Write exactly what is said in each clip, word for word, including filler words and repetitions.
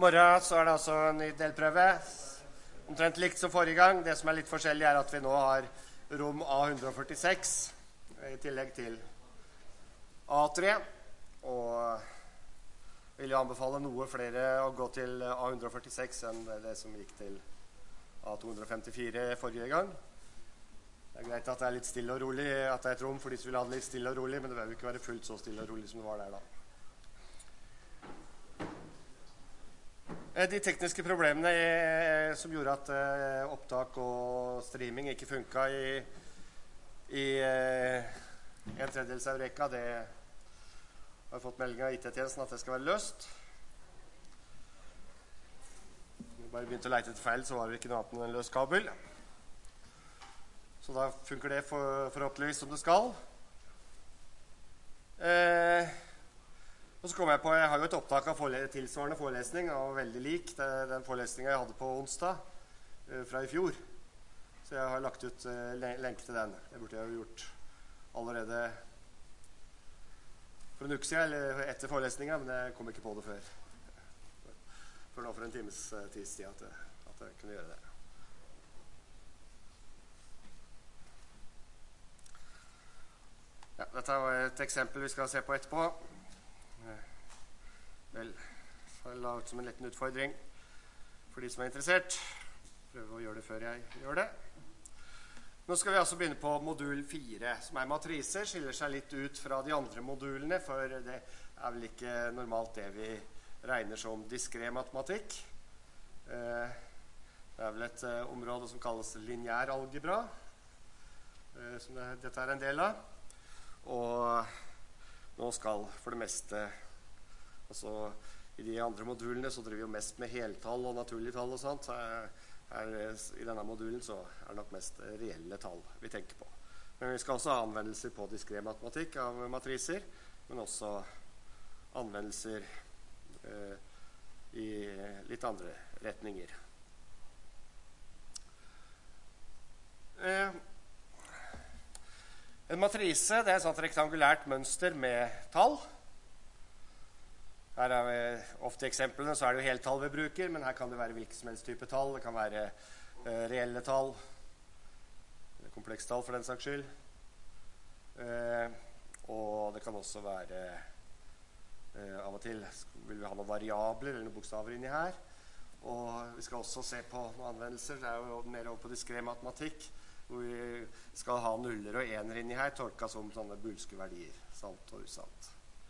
morgen så er det altså en ny delprøve. Omtrent likt som forrige gang. Det som er litt forskjellig er at vi nå har rom A one forty-six i tillegg til A tre. Og vil jo anbefale noe flere å gå til A one forty-six enn det som gikk til A two fifty-four forrige gang. Det er greit at det er litt stille og rolig, at det er et rom for de som vil ha det litt stille og rolig, men det vil jo ikke være fullt så stille og rolig som det var der da. De tekniske problemene som gjorde at opptak og streaming ikke funket i, i en tredjedels Eureka, det har fått melding av I T-tjenesten at det skal være løst. Når vi bare begynte å lete etter feil, så var det ikke noe annet enn en løs kabel. Så da funker det for, forhåpentligvis som det skal. Eh, og så kom jeg på, jeg har jo et opptak av forele tilsvarende forelesning, og veldig lik det, den forelesningen jeg hadde på onsdag eh, fra i fjor. Så jeg har lagt ut eh, lenke til den. Det burde jeg jo gjort allerede for en uke siden, eller etter forelesningen, men jeg kom ikke på det før. For nå for en times uh, tids tid at, at jeg kunne gjøre det. Ja, dette er et eksempel vi skal se på etterpå. Vel, så jeg la ut som en liten utfordring for de som er interessert. Prøve å gjøre det før jeg gjør det. Nå skal vi altså begynne på modul fire, som er matriser, skiller seg litt ut fra de andre modulene, for det er vel ikke normalt det vi regner som diskret matematikk. Det er vel et område som kalles lineær algebra, som dette er en del av. Og nå skal for det meste, altså i de andre modulene så driver vi jo mest med heltall og naturlige tall og sånt. Her, her, I denne modulen så er det nok mest reelle tall vi tenker på. Men vi skal også ha anvendelser på diskret matematikk av matriser, men også anvendelser eh, i litt andre retninger. Eh, En matrise, det er et sånt rektangulært mønster med tall. Her er vi, ofte i eksemplene så er det jo heltall vi bruker, men her kan det være hvilken som helst type tall. Det kan være eh, reelle tall, komplekstall for den saks skyld. Eh, og det kan også være, eh, av og til vil vi ha noen variabler eller noen bokstaver inni her. Og vi skal også se på noen anvendelser, det er jo mer over på diskret matematikk, hvor vi skal ha nuller og ener inni her, tolket som sånne bulske verdier, sant og usant.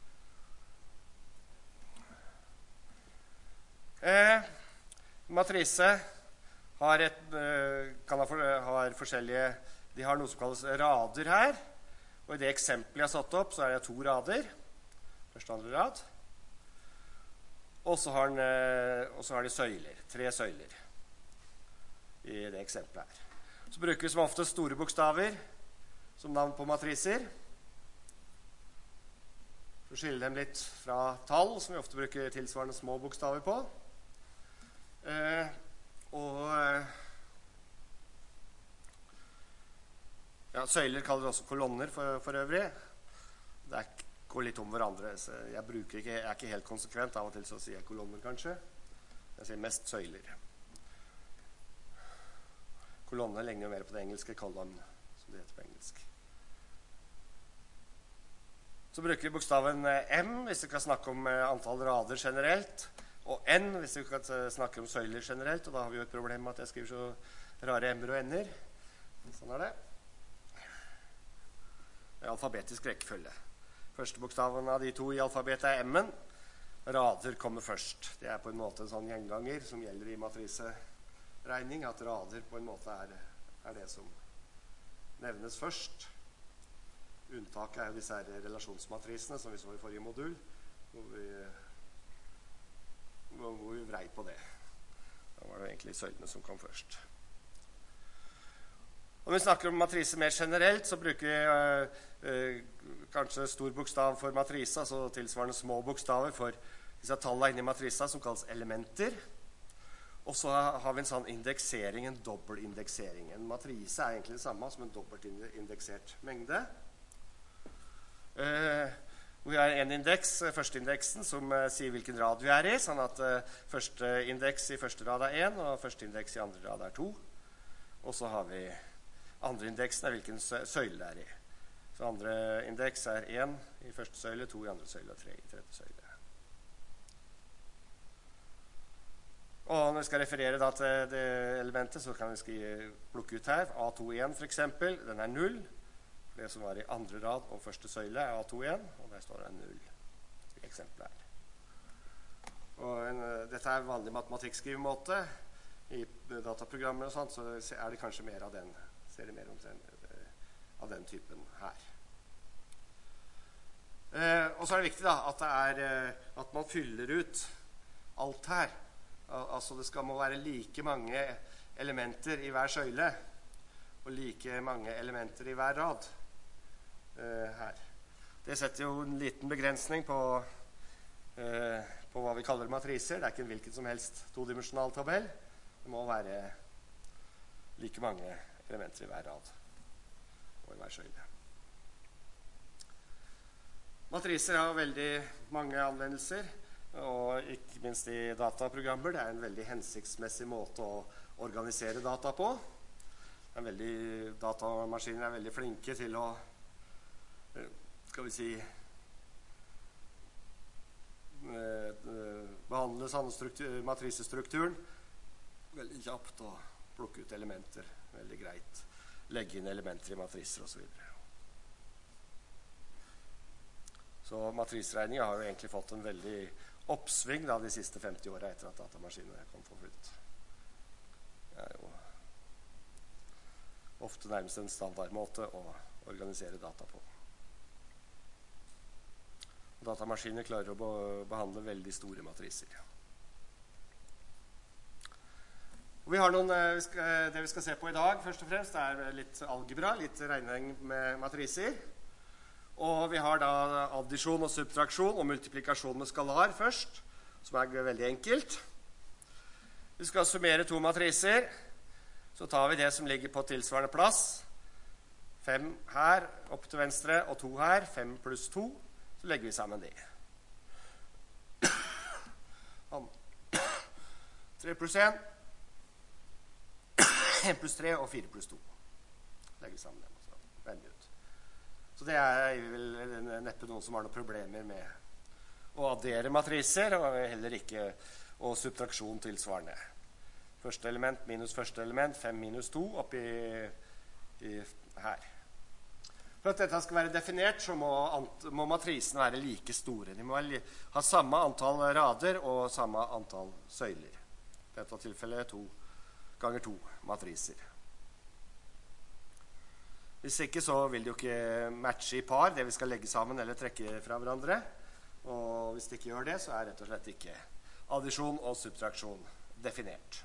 Eh, matrise har, et, eh, kan ha, for, har forskjellige, de har noe som kalles rader her, og i det eksempelet jeg har satt opp, så er det to rader, første og andre rad, og så har, den, eh, og så har de søyler, tre søyler i det eksempelet her. Så bruker vi som ofte store bokstaver som navn på matriser. Så skiller dem litt fra tall, som vi ofte bruker tilsvarende små bokstaver på. Eh, og ja, søyler kaller vi også kolonner for, for øvrig. Det er, går litt om hverandre, så jeg, bruker ikke, jeg er ikke helt konsekvent. Av og til så sier jeg kolonner kanskje. Jeg sier mest søyler. Kolonne legner jo mer på det engelske column, som det heter på engelsk. Så bruker vi bokstaven M hvis vi kan snakke om antall rader generelt, og N hvis vi kan snakke om søyler generelt, og da har vi jo et problem med at jeg skriver så rare M-er og N-er. Sånn er det. Det er alfabetisk rekkefølge. Første bokstaven av de to i alfabetet er M-en. Rader kommer først. Det er på en måte en sånn gjenganger som gjelder i matrise regning, at rader på en måte er, er det som nevnes først. Unntaket er jo disse her relasjonsmatrisene som vi så i forrige modul, hvor vi, hvor vi vrei på det. Da var det egentlig søylene som kom først. Om vi snakker om matrise mer generelt, så bruker vi øh, øh, kanskje stor bokstav for matrise, altså tilsvarende små bokstaver for disse tallene inni matrisa som kalles elementer. Og så har vi en sånn indeksering, en dobbeltindeksering. En matrise er egentlig det samme som en dobbeltindeksert mengde. Eh, Vi har en indeks, første indeksen, som uh, sier hvilken rad vi er i, sånn at uh, første indeks i første rad er én, og første indeks i andre rad er to. Og så har vi andre indeksen er hvilken søyle det er i. Så andre indeks er én i første søyle, to i andre søyle og tre i tredje søyle. Og når vi skal referere da, til det elementet, så kan vi skrive, plukke ut her. A to én for eksempel, den er null. Det som var i andre rad og første søyle er A to én, og der står det null. I eksempelet her. Og en, dette er vanlig matematikkskrivemåte. I dataprogrammer og sånt, så er det kanskje mer av den, ser det mer om den, av den typen her. Eh, og så er det viktig da, at, det er, at man fyller ut alt her. Al altså det skal må være like mange elementer i hver søyle, og like mange elementer i hver rad. Uh, her. Det setter jo en liten begrensning på, uh, på hva vi kaller matriser. Det er ikke en hvilken som helst todimensional tabell. Det må være like mange elementer i hver rad og i hver søyle. Matriser har veldig mange anvendelser, og ikke minst i dataprogrammer. Det er en veldig hensiktsmessig måte å organisere data på. Det er veldig, datamaskiner er veldig flinke til å skal vi si behandle sånne matrisestrukturen veldig kjapt og plukke ut elementer veldig greit, legge inn elementer i matriser og så videre. Så matriseregningen har jo egentlig fått en veldig oppsving da, de siste femti årene etter at datamaskinene kom for fullt. Det er jo ofte nærmest en standardmåte å organisere data på. Datamaskiner klarer å behandle veldig store matriser. Og vi har noen, det vi skal se på i dag, først og fremst, er litt algebra, litt regning med matriser. Og vi har da addisjon og subtraksjon og multiplikasjon med skalar først, som er veldig enkelt. Vi skal summere to matriser, så tar vi det som ligger på tilsvarende plass. Fem her, opp til venstre, og to her, fem pluss to. Så legger vi sammen det. tre pluss én, én pluss tre og fire pluss to. Legger vi sammen det. Så, veldig ut. Så det er vel neppe noen som har noen problemer med å addere matriser, og heller ikke å subtraksjon tilsvarende. Første element minus første element, fem minus to, oppi i, her. For at dette skal være definert, så må, må matrisen være like store. De må ha samme antall rader og samme antall søyler. I dette tilfellet er to ganger to matriser. Hvis ikke så vil det jo ikke matche i par, det vi skal legge sammen eller trekke fra hverandre. Og hvis det ikke gjør det, så er rett og slett ikke addisjon og subtraksjon definert.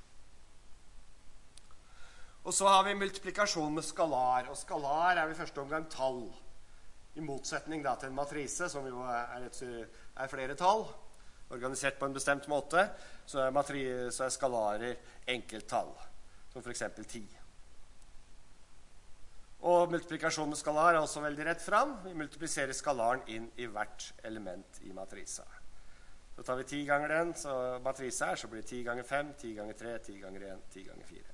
Og så har vi multiplikasjon med skalar, og skalar er i første omgang tall, i motsetning da, til en matrise, som jo er, et, er flere tall, organisert på en bestemt måte, så er, matri, så er skalarer enkelttall, som for eksempel ti. Og multiplikasjon med skalar er også veldig rett fram. Vi multipliserer skalaren inn i hvert element i matrisa. Så tar vi ti ganger den, så matrisa her, så blir det ti ganger fem, ti ganger tre, ti ganger én, ti ganger fire.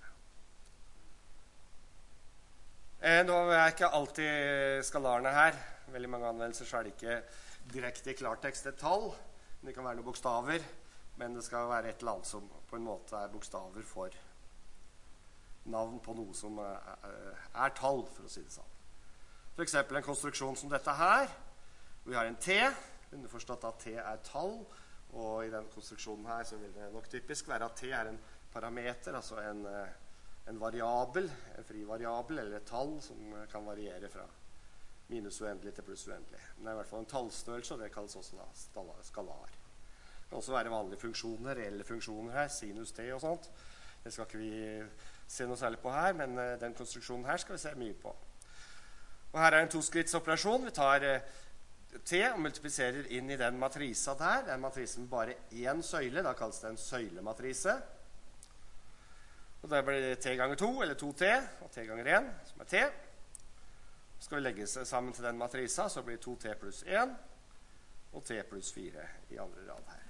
Eh, nå er ikke alltid skalarene her. Veldig mange anvendelser så er det ikke direkte i klartekst et tall. Det kan være noen bokstaver, men det skal være et eller annet som på en måte er bokstaver for navn på noe som er, er tall, for å si det sånn. For eksempel en konstruksjon som dette her. Vi har en T, underforstått at T er tall, og i den konstruksjonen her så vil det nok typisk være at T er en parameter, altså en en variabel, en fri variabel, eller et tall som kan variere fra minus uendelig til pluss uendelig. Men det er i hvert fall en tallstørrelse, og det kalles også da skalar. Det kan også være vanlige funksjoner, reelle funksjoner her, sinus t og sånt. Det skal ikke vi se noe særlig på her, men den konstruksjonen her skal vi se mye på. Og her er en toskrittsoperasjon. Vi tar t og multipliserer inn i den matrisa der. Den matrisen med bare én søyle, da kalles det en søylematrise. Og da blir det t ganger to, eller to t, og t ganger én, som er t. Så skal vi legge sammen til den matrisa, så blir det to t pluss én. og T pluss fire i andre rad her.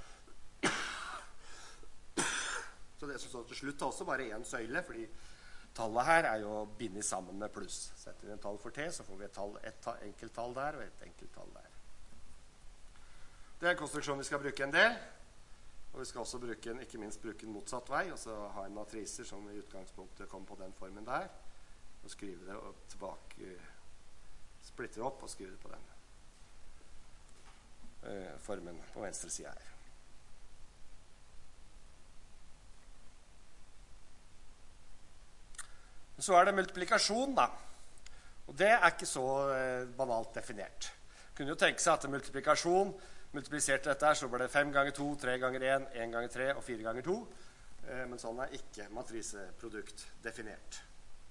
Så det som står til slutt er også bare en søyle, fordi tallet her er jo bindet sammen med pluss. Setter vi en tall for T, så får vi et, tall, et enkelt tall der og et enkelt tall der. Det er en konstruksjon vi skal bruke en del, og vi skal også bruke en, ikke minst bruke en motsatt vei, og så ha en matriser som i utgangspunktet kommer på den formen der, og skrive det og tilbake, splitte det opp og skrive det på den uh, formen på venstre side her. Så er det multiplikasjon da, og det er ikke så uh, banalt definert. Kunne jo tenke seg at det multiplikasjon, multiplisert dette her, så blir det fem ganger to, tre ganger en, en ganger tre og fire ganger to, uh, men sånn er ikke matriseprodukt definert.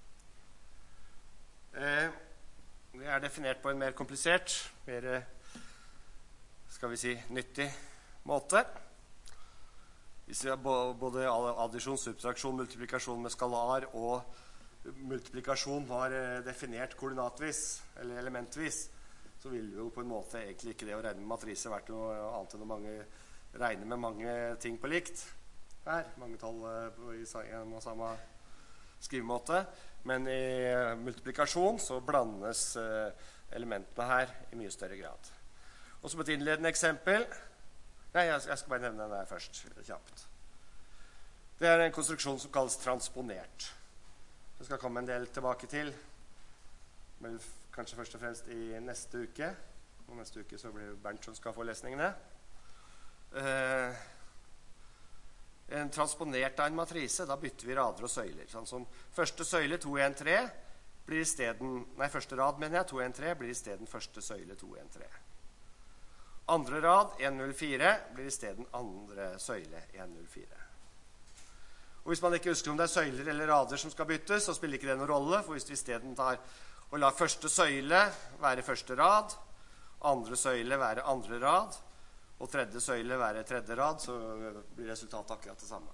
Uh, det er definert på en mer komplisert, mer, skal vi si, nyttig måte. Hvis vi har både addisjon, subtraksjon, multiplikasjon med skalar og multiplikasjon var definert koordinatvis, eller elementvis, så vil jo på en måte egentlig ikke det å regne med matriser vært noe annet enn å mange, regne med mange ting på likt. Her, mange tall i en og samme skrivemåte. Men i multiplikasjon så blandes elementene her i mye større grad. Og som et innledende eksempel, nei, jeg skal bare nevne den der først, kjapt. Det er en konstruksjon som kalles transponert. Det skal komme en del tilbake til, men kanskje først og fremst i neste uke. Og neste uke så blir det Bernt som skal få lesningene. Eh, en transponert av en matrise, da bytter vi rader og søyler. Sånn som første søyle, to, en, tre, blir i stedet, nei, første rad mener jeg, to, en, tre, blir i stedet første søyle, to, en, tre. Andre rad, en, null, fire, blir i stedet andre søyle, en, null, fire. Og hvis man ikke husker om det er søyler eller rader som skal byttes, så spiller ikke det noen rolle, for hvis vi i stedet tar og lar første søyle være første rad, andre søyle være andre rad, og tredje søyle være tredje rad, så blir resultatet akkurat det samme.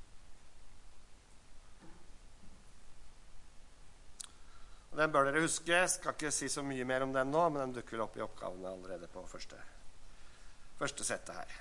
Og den bør dere huske. Jeg skal ikke si så mye mer om den nå, men den dukker opp i oppgavene allerede på første, første settet her.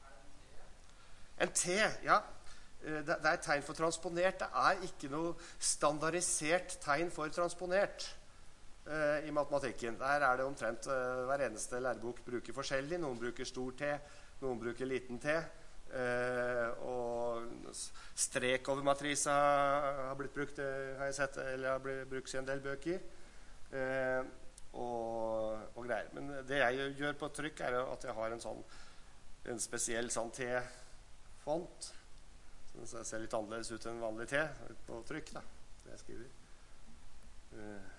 En T, ja. Det er et tegn for transponert. Det er ikke noe standardisert tegn for transponert uh, i matematikken. Der er det omtrent uh, hver eneste lærebok bruker forskjellig. Noen bruker stor T, noen bruker liten T. Uh, og strek over matrisa har blitt brukt, har jeg sett, eller har blitt brukt i en del bøker. Uh, og, og greier. Men det jeg gjør på trykk er at jeg har en sånn en spesiell sånn T-font. Så det ser litt annerledes ut enn vanlig T på trykk, da, det jeg skriver. Uh,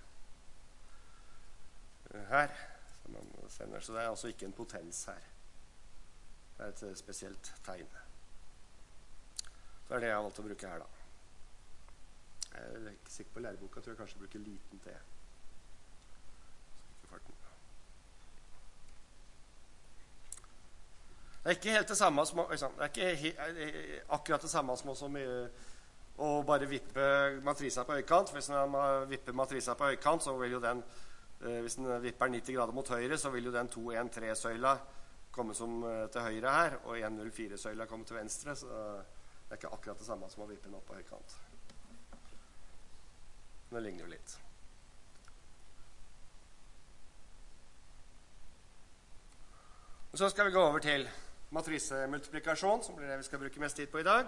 uh, her, som man sender. Så det er altså ikke en potens her. Det er et uh, spesielt tegn. Så er det jeg har valgt å bruke her, da. Jeg er ikke sikker på læreboka, tror jeg kanskje bruker liten T. Ikke farten. Det er ikke helt det samme som, det er ikke he, akkurat det samme som også med å bare vippe matrisa på høykant. Hvis man vipper matrisa på høykant, så vil jo den, hvis den vipper nitti grader mot høyre, så vil jo den to en tre søyla komme som til høyre her, og en null fire søyla komme til venstre, så det er ikke akkurat det samme som å vippe den opp på høykant. Men det ligner jo litt. Og så skal vi gå over til matrisemultiplikasjon, som blir det vi skal bruke mest tid på i dag.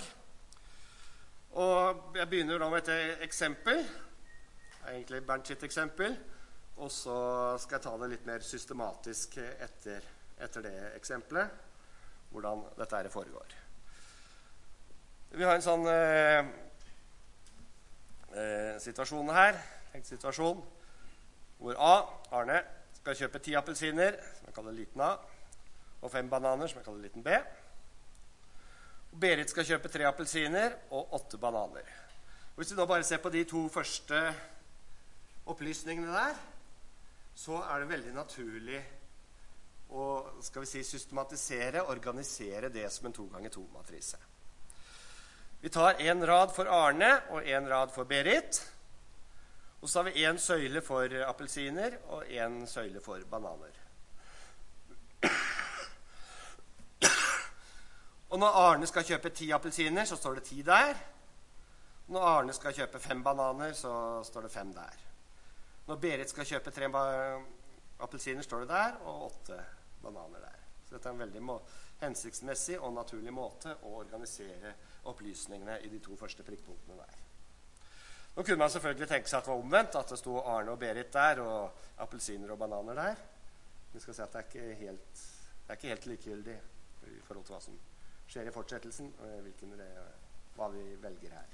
Og jeg begynner da med et eksempel. Det er egentlig Bernt sitt eksempel. Og så skal jeg ta det litt mer systematisk etter, etter det eksempelet, hvordan dette her foregår. Vi har en sånn eh, eh, situasjon her, tenkt situasjon, hvor A, Arne, skal kjøpe ti appelsiner, som jeg kaller liten A, og fem bananer, som jeg kaller liten B. Og Berit skal kjøpe tre appelsiner og åtte bananer. Og hvis vi da bare ser på de to første opplysningene der, så er det veldig naturlig å, skal vi si, systematisere, organisere det som en to ganger to matrise. Vi tar en rad for Arne og en rad for Berit. Og så har vi en søyle for appelsiner og en søyle for bananer. Og når Arne skal kjøpe ti appelsiner, så står det ti der. Når Arne skal kjøpe fem bananer, så står det fem der. Når Berit skal kjøpe tre appelsiner, står det der, og åtte bananer der. Så dette er en veldig hensiktsmessig og naturlig måte å organisere opplysningene i de to første prikkpunktene der. Nå kunne man selvfølgelig tenke seg at det var omvendt, at det stod Arne og Berit der, og appelsiner og bananer der. Vi skal si at det er ikke helt, det er ikke helt likegyldig i forhold til hva som skjer i fortsettelsen, og hvilken, hva vi velger her.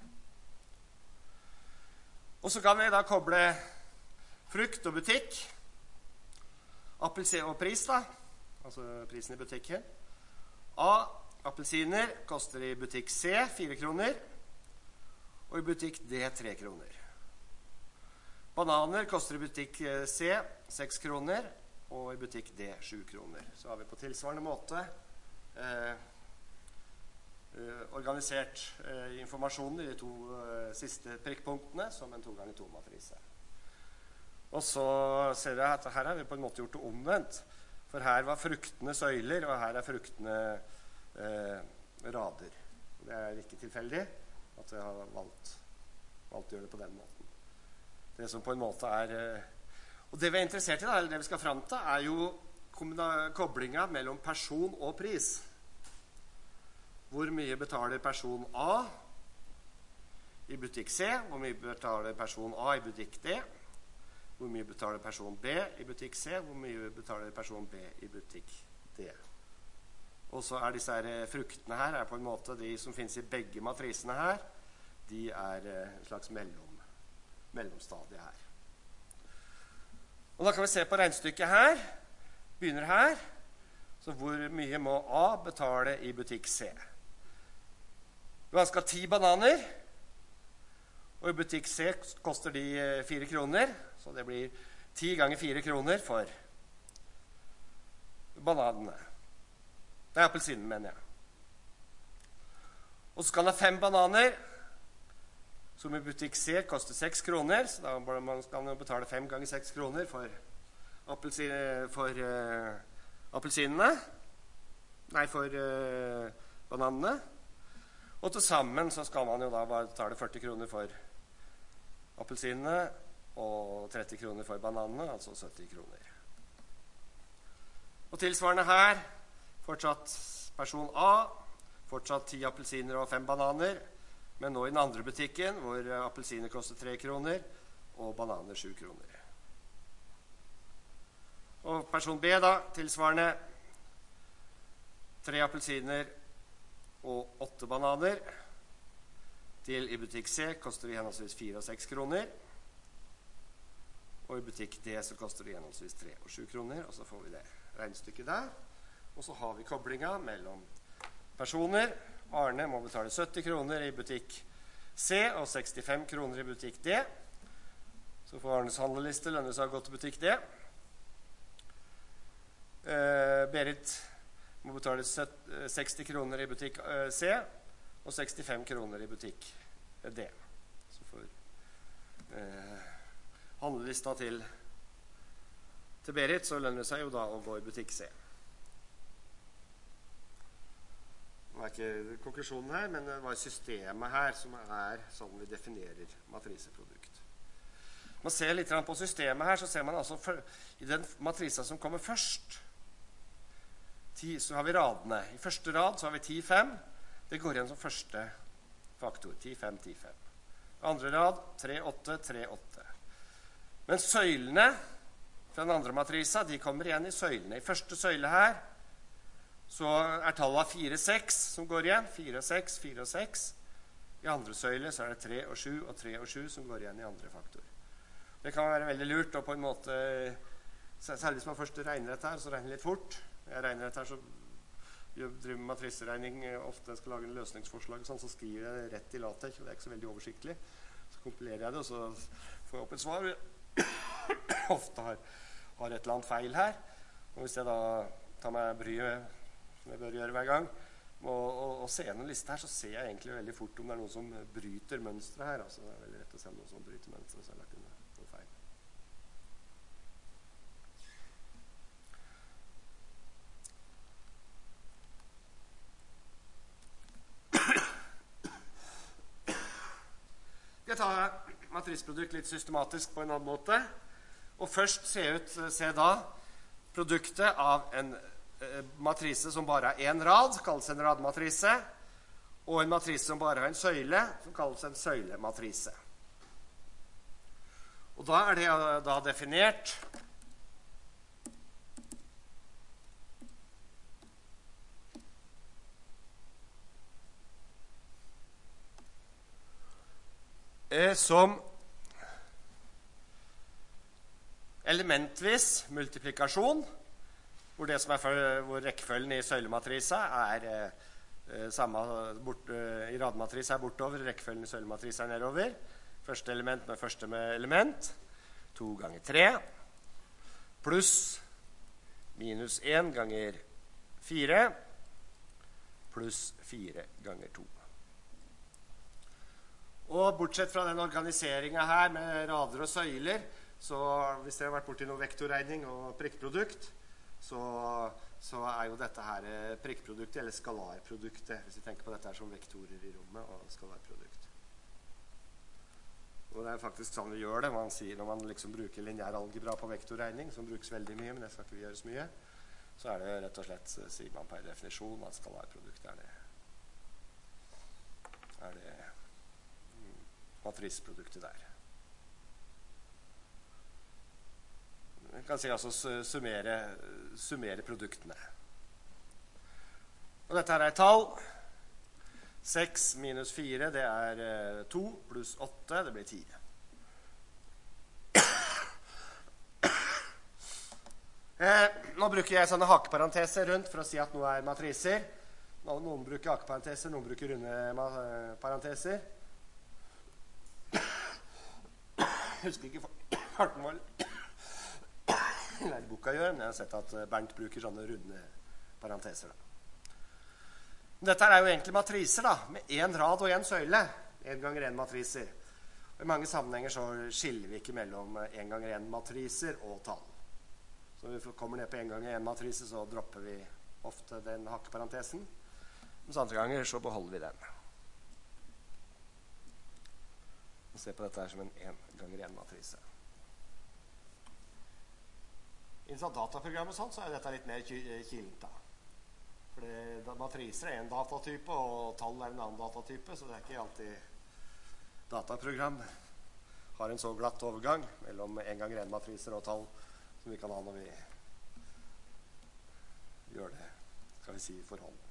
Og så kan vi da koble frukt og butikk, appelsin og pris da, altså prisen i butikken. A, appelsiner koster i butikk C fire kroner, og i butikk D tre kroner. Bananer koster i butikk C seks kroner, og i butikk D sju kroner. Så har vi på tilsvarende måte eh, eh, organisert eh, informasjonen i de to eh, siste prikkpunktene som en to ganger to matrise. Og så ser jeg at her har vi på en måte gjort det omvendt. For her var fruktene søyler, og her er fruktene eh, rader. Det er ikke tilfeldig at jeg har valgt, valgt å gjøre det på den måten. Det som på en måte er... Eh, og det vi er interessert i, da, eller det vi skal frem til, er jo koblingen mellom person og pris. Hvor mye betaler person A i butikk C? Hvor mye betaler person A i butikk D? Hvor mye betaler person B i butikk C? Hvor mye betaler person B i butikk D? Og så er disse her fruktene her, er på en måte de som finnes i begge matrisene her, de er en slags mellom, mellomstadie her. Og da kan vi se på regnestykket her, begynner her, så hvor mye må A betale i butikk C? Du har skal ti bananer, og i butikk C koster de fire kroner, så det blir ti ganger fire kroner for bananene. Det er appelsinen, mener jeg. Og så skal han ha fem bananer, som i butikk C koster seks kroner, så da skal man betale fem ganger seks kroner for, appelsin, for uh, appelsinene, nei, for uh, bananene. Og til sammen så skal man jo da betale førti kroner for appelsinene, og tretti kroner for bananene, altså sytti kroner. Og tilsvarende her, fortsatt person A, fortsatt ti appelsiner og fem bananer, men nå i den andre butikken, hvor appelsiner koster tre kroner, og bananer sju kroner. Og person B da, tilsvarende, tre appelsiner og åtte bananer, til i butikk C koster det henholdsvis fire og seks kroner, og i butikk D så koster det henholdsvis tre og sju kroner, og så får vi det regnestykket der. Og så har vi koblingen mellom personer. Arne må betale sytti kroner i butikk C og sekstifem kroner i butikk D. Så får Arnes handleliste lønne seg å gå til butikk D. Eh, Berit må betale seksti kroner i butikk C og sekstifem kroner i butikk D. Så får eh, handlelista til, til Berit, så lønner det seg jo da å gå i butikk C. Det var ikke konklusjonen her, men det var systemet her som er sånn vi definerer matriseprodukt. Man ser litt på systemet her, så ser man altså for, i den matrisa som kommer først, ti, så har vi radene. I første rad så har vi ti fem. Det går igjen som første faktor. ti fem, ti fem. Andre rad tre åtte, tre åtte. Men søylene fra den andre matrisa, de kommer igjen i søylene. I første søyle her, så er tallet fire seks som går igjen. fire seks, fire seks. I andre søyle så er det tre og sju og tre og sju som går igjen i andre faktor. Det kan være veldig lurt, og på en måte, særlig hvis man først regner dette her, så regner litt fort. Jeg regner dette her, så jeg driver med matriseregning, ofte jeg skal lage en løsningsforslag, sånn, så skriver jeg det rett i LaTeX, og det er ikke så veldig oversiktlig. Så kompilerer jeg det, og så får jeg opp et svar. Ofte har, har et eller annet feil her. Og hvis jeg da tar meg bryet, som jeg bør gjøre hver gang, og, og, og se gjennom liste her, så ser jeg egentlig veldig fort om det er noen som bryter mønstret her. Altså, det er veldig rett å se om noen som bryter mønstret, så har jeg lagt inn noe feil. vi ta matriseprodukt litt systematisk på en annen måte. Og først se, ut, se da produktet av en eh, matrise som bare har en rad, kalles en radmatrise, og en matrise som bare har en søyle, som kalles en søylematrise. Og da er det da definert eh, som elementvis multiplikasjon, hvor, det som er for, hvor rekkefølgen i søylematrisa er eh, samme bort, eh, i radmatrisa er bortover, rekkefølgen i søylematrisa er nedover. Første element med første med element, to ganger tre, pluss minus en ganger fire, pluss fire ganger to. Og bortsett fra den organiseringen her med rader og søyler, så hvis dere har vært borti noe vektorregning og prikkprodukt, så, så er jo dette her prikkproduktet, eller skalarproduktet, hvis vi tenker på dette her som vektorer i rommet og skalarprodukt. Og det er faktisk sånn vi gjør det, man sier, når man liksom bruker lineær algebra på vektorregning, som brukes veldig mye, men det skal ikke vi gjøre så mye, så er det rett og slett, sier man per definisjon, at skalarprodukt er det, er det mm, matriseproduktet der. Vi kan si altså summere, summere produktene. Og dette her er tall. seks minus fire, det er to, pluss åtte, det blir ti. Eh, nå bruker jeg sånne hakeparenteser rundt for å si at noe er matriser. Noen bruker hakeparenteser, noen bruker runde parenteser. Jeg husker ikke farten vår læreboka gjør, men jeg har sett at Bernt bruker sånne runde parenteser. Da. Dette er jo egentlig matriser, da, med en rad og en søyle. En ganger en matriser. Og i mange sammenhenger så skiller vi ikke mellom en ganger en matriser og tall. Så når vi kommer ned på en ganger en matrise, så dropper vi ofte den hakkeparentesen. Mens andre ganger så beholder vi den. Og se på dette her som en en ganger en matrise. Innenfor dataprogrammet sånn, så er dette litt mer kilent da. For det, matriser er en datatype, og tall er en annen datatype, så det er ikke alltid dataprogram har en så glatt overgang mellom en ganger en matriser og tall som vi kan ha når vi gjør det, skal vi si, for hånd.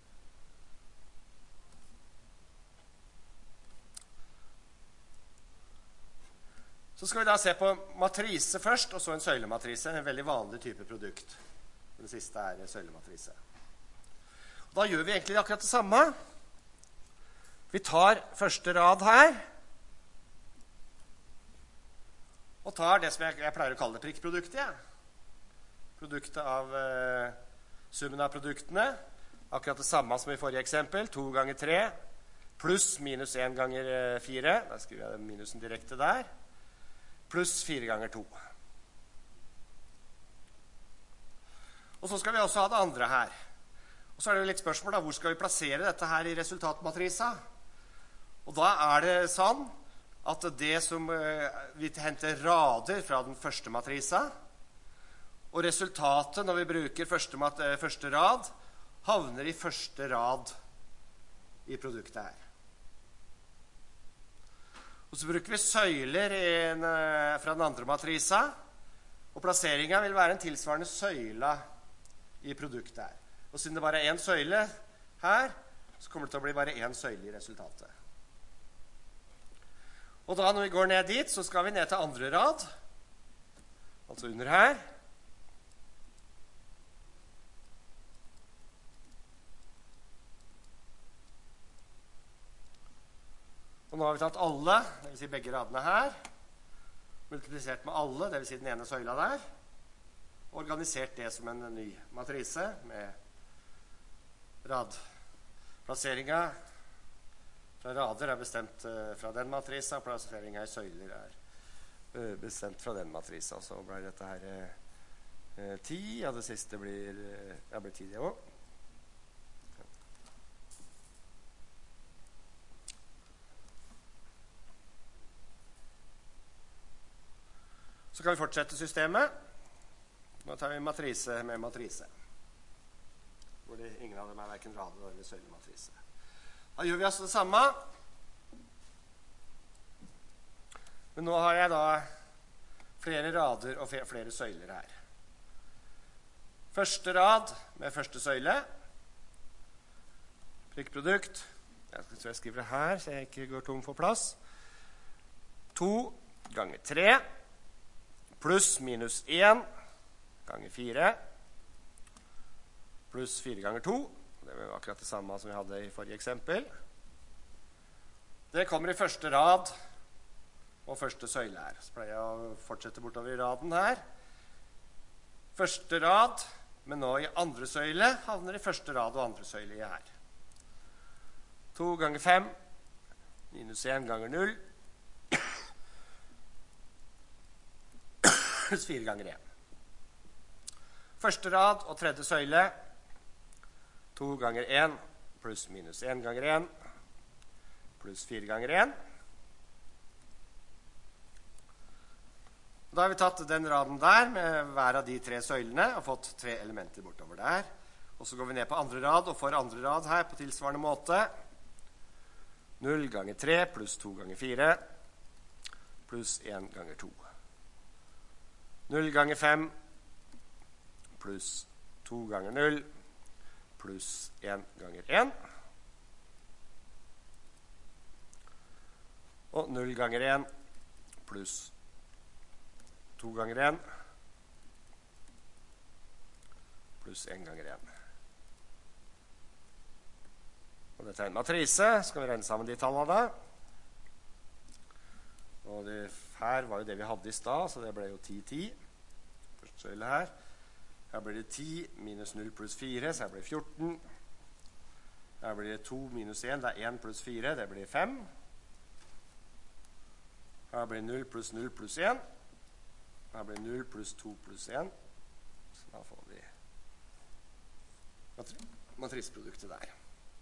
Så skal vi da se på matrise først, og så en søylematrise, en veldig vanlig type produkt. Den siste er søylematrise. Og da gjør vi egentlig akkurat det samme. Vi tar første rad her, og tar det som jeg, jeg pleier å kalle det prikkproduktet. Ja. Produktet av eh, summen av produktene. Akkurat det samme som i forrige eksempel, to ganger tre, pluss minus en ganger fire. Da skriver jeg minusen direkte der. Pluss fire ganger to. Og så skal vi også ha det andre her. Og så er det jo litt spørsmål da, hvor skal vi plassere dette her i resultatmatrisa? Og da er det sånn at det som vi henter rader fra den første matrisa, og resultatet når vi bruker første, mat, første rad, havner i første rad i produktet her. Og så bruker vi søyler en, fra den andre matrisa, og plasseringen vil være en tilsvarende søyle i produktet her. Og siden det bare er en søyle her, så kommer det til å bli bare en søyle i resultatet. Og da når vi går ned dit, så skal vi ned til andre rad, altså under her. Og nå har vi tatt alle, det vil si begge radene her, multiplisert med alle, det vil si den ene søyla der, og organisert det som en ny matrise med radplasseringen fra rader er bestemt fra den matrisa, og plasseringen i søyler er bestemt fra den matrisa. Så ble dette her ti, og det siste blir, ja, blir ti det også. Så kan vi fortsette systemet. Nå tar vi matrise med matrise. Hvor det, ingen av dem er hverken rad- eller søylematrise. Da gjør vi altså det samme. Men nå har jeg da flere rader og flere søyler her. Første rad med første søyle. Prikkprodukt. Jeg tror jeg skriver det her, så jeg ikke går tom for plass. to ganger tre pluss minus én ganger fire pluss fire ganger to. Det var akkurat det samme som vi hadde i forrige eksempel. Det kommer i første rad og første søyle her. Så pleier jeg å fortsette bortover i raden her. Første rad, men nå i andre søyle, havner i første rad og andre søyle i her. to ganger fem minus én ganger null pluss fire ganger én. Første rad og tredje søyle. to ganger én pluss minus én ganger én pluss fire ganger én. Da har vi tatt den raden der med hver av de tre søylene og fått tre elementer bortover der. Og så går vi ned på andre rad og får andre rad her på tilsvarende måte. null ganger tre pluss to ganger fire pluss én ganger to. null ganger fem pluss to ganger null pluss én ganger én. Og null ganger én pluss to ganger én pluss én ganger én. Og dette er en matrise. Skal vi regne sammen de tallene da? Og det her var jo det vi hadde i stad, så det ble jo ti ti. Første søyle her. Her blir det ti minus null pluss fire, så her blir det fjorten. Her blir det to minus én, det er én pluss fire, det blir fem. Her blir det null pluss null pluss én. Her blir det null pluss to pluss én. Så da får vi matri matriseproduktet der.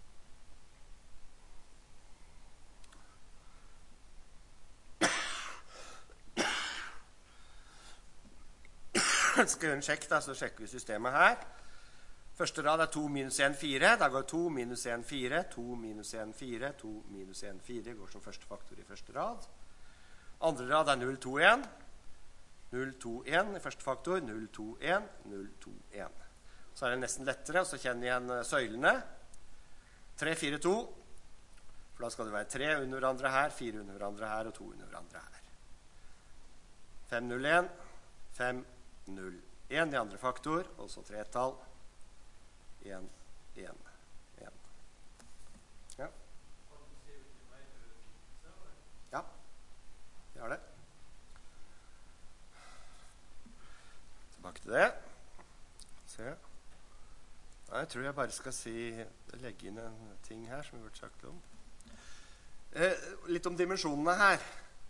Jeg skal gjøre en sjekk, da, så sjekker vi systemet her. Første rad er to minus én, fire. Da går to minus én, fire, to minus én, fire, to minus én, fire. Går som første faktor i første rad. Andre rad er null, to, én. null, to, én i første faktor. null, to, én, null, to, én. Så er det nesten lettere, og så kjenner igjen søylene. tre, fire, to. For da skal det være tre under hverandre her, fire under hverandre her, og to under hverandre her. fem, null, én. fem, null, én i andre faktor, og så tretall. én, én, én. Ja. Ja, det har det. Tilbake til det. Se. Nei, jeg tror jeg bare skal si, legge inn en ting her som vi har sagt om. Eh, litt om dimensjonene her.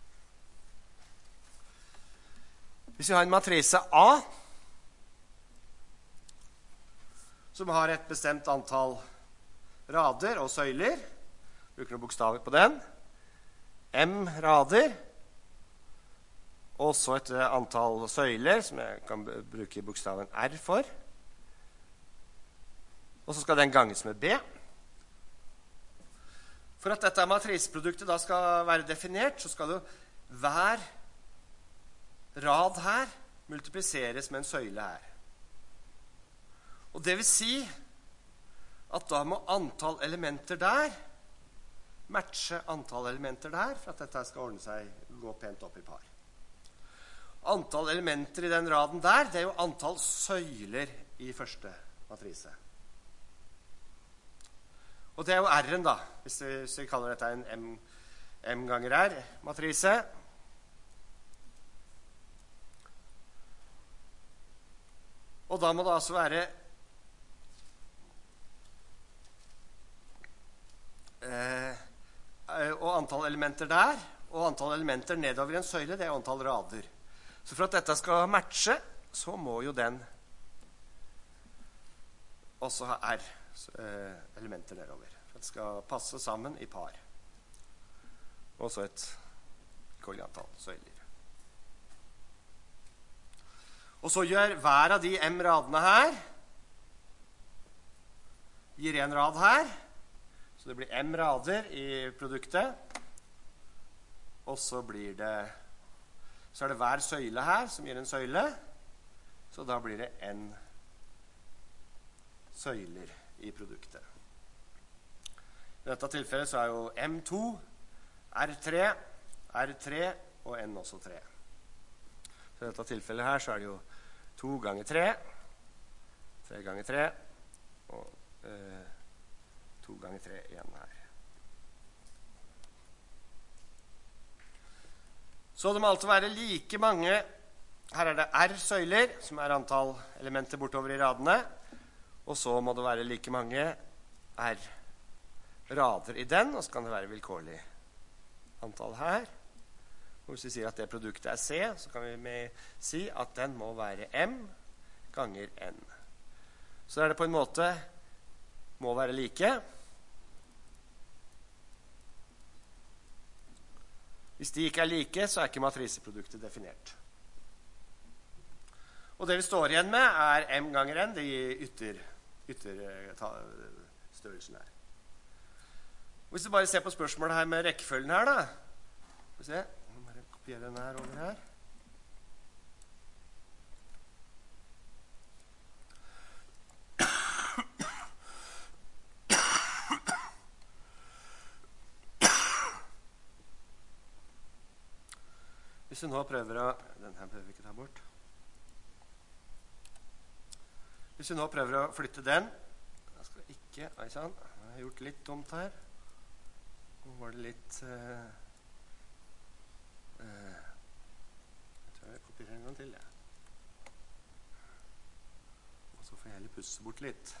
Hvis vi har en matrise A, som har et bestemt antall rader og søyler, bruker noen bokstaver på den, M rader, og så et antall søyler, som jeg kan bruke bokstaven R for, og så skal den ganges med B. For at dette matriseproduktet da skal være definert, så skal det hver rad her multipliseres med en søyle her. Og det vil si at da må antall elementer der matche antall elementer der for at dette skal ordne seg, gå pent opp i par. Antall elementer i den raden der, det er jo antall søyler i første matrise. Og det er jo R-en da, hvis vi, hvis vi kaller dette en M, M ganger R-matrise. Og da må det altså være eh, og antall elementer der, og antall elementer nedover en søyle, det er antall rader. Så for at dette skal matche, så må jo den også ha R eh, elementer nedover. For at det skal passe sammen i par. Og så et kollantall søyler. Og så gjør hver av de M-radene her, gir en rad her, så det blir M-rader i produktet. Og så blir det, så er det hver søyle her som gir en søyle, så da blir det N søyler i produktet. I dette tilfellet så er jo M to, R tre, R tre og N også tre. Så i dette tilfellet her så er det jo to ganger tre, tre ganger tre, og eh, to ganger tre igjen her. Så det må alltid være like mange, her er det R-søyler, som er antall elementer bortover i radene, og så må det være like mange R-rader i den, og så kan det være vilkårlig antall her. Og hvis vi sier at det produktet er C, så kan vi med si at den må være M ganger N. Så er det på en måte må være like. Hvis de ikke er like, så er ikke matriseproduktet definert. Og det vi står igjen med er M ganger N, det gir ytter, ytterstørrelsen her. Hvis vi bare ser på spørsmålet her med rekkefølgen her da, skal vi se, jeg må bare kopiere den her over her. Hvis vi nå prøver å, den her prøver vi ikke ta bort. Hvis vi nå prøver å flytte den, jeg skal ikke, oi sann, jeg har gjort litt dumt her. Nå var det litt, uh, uh, jeg tror jeg kopierer en gang til, ja. Og så får jeg heller pusse bort litt.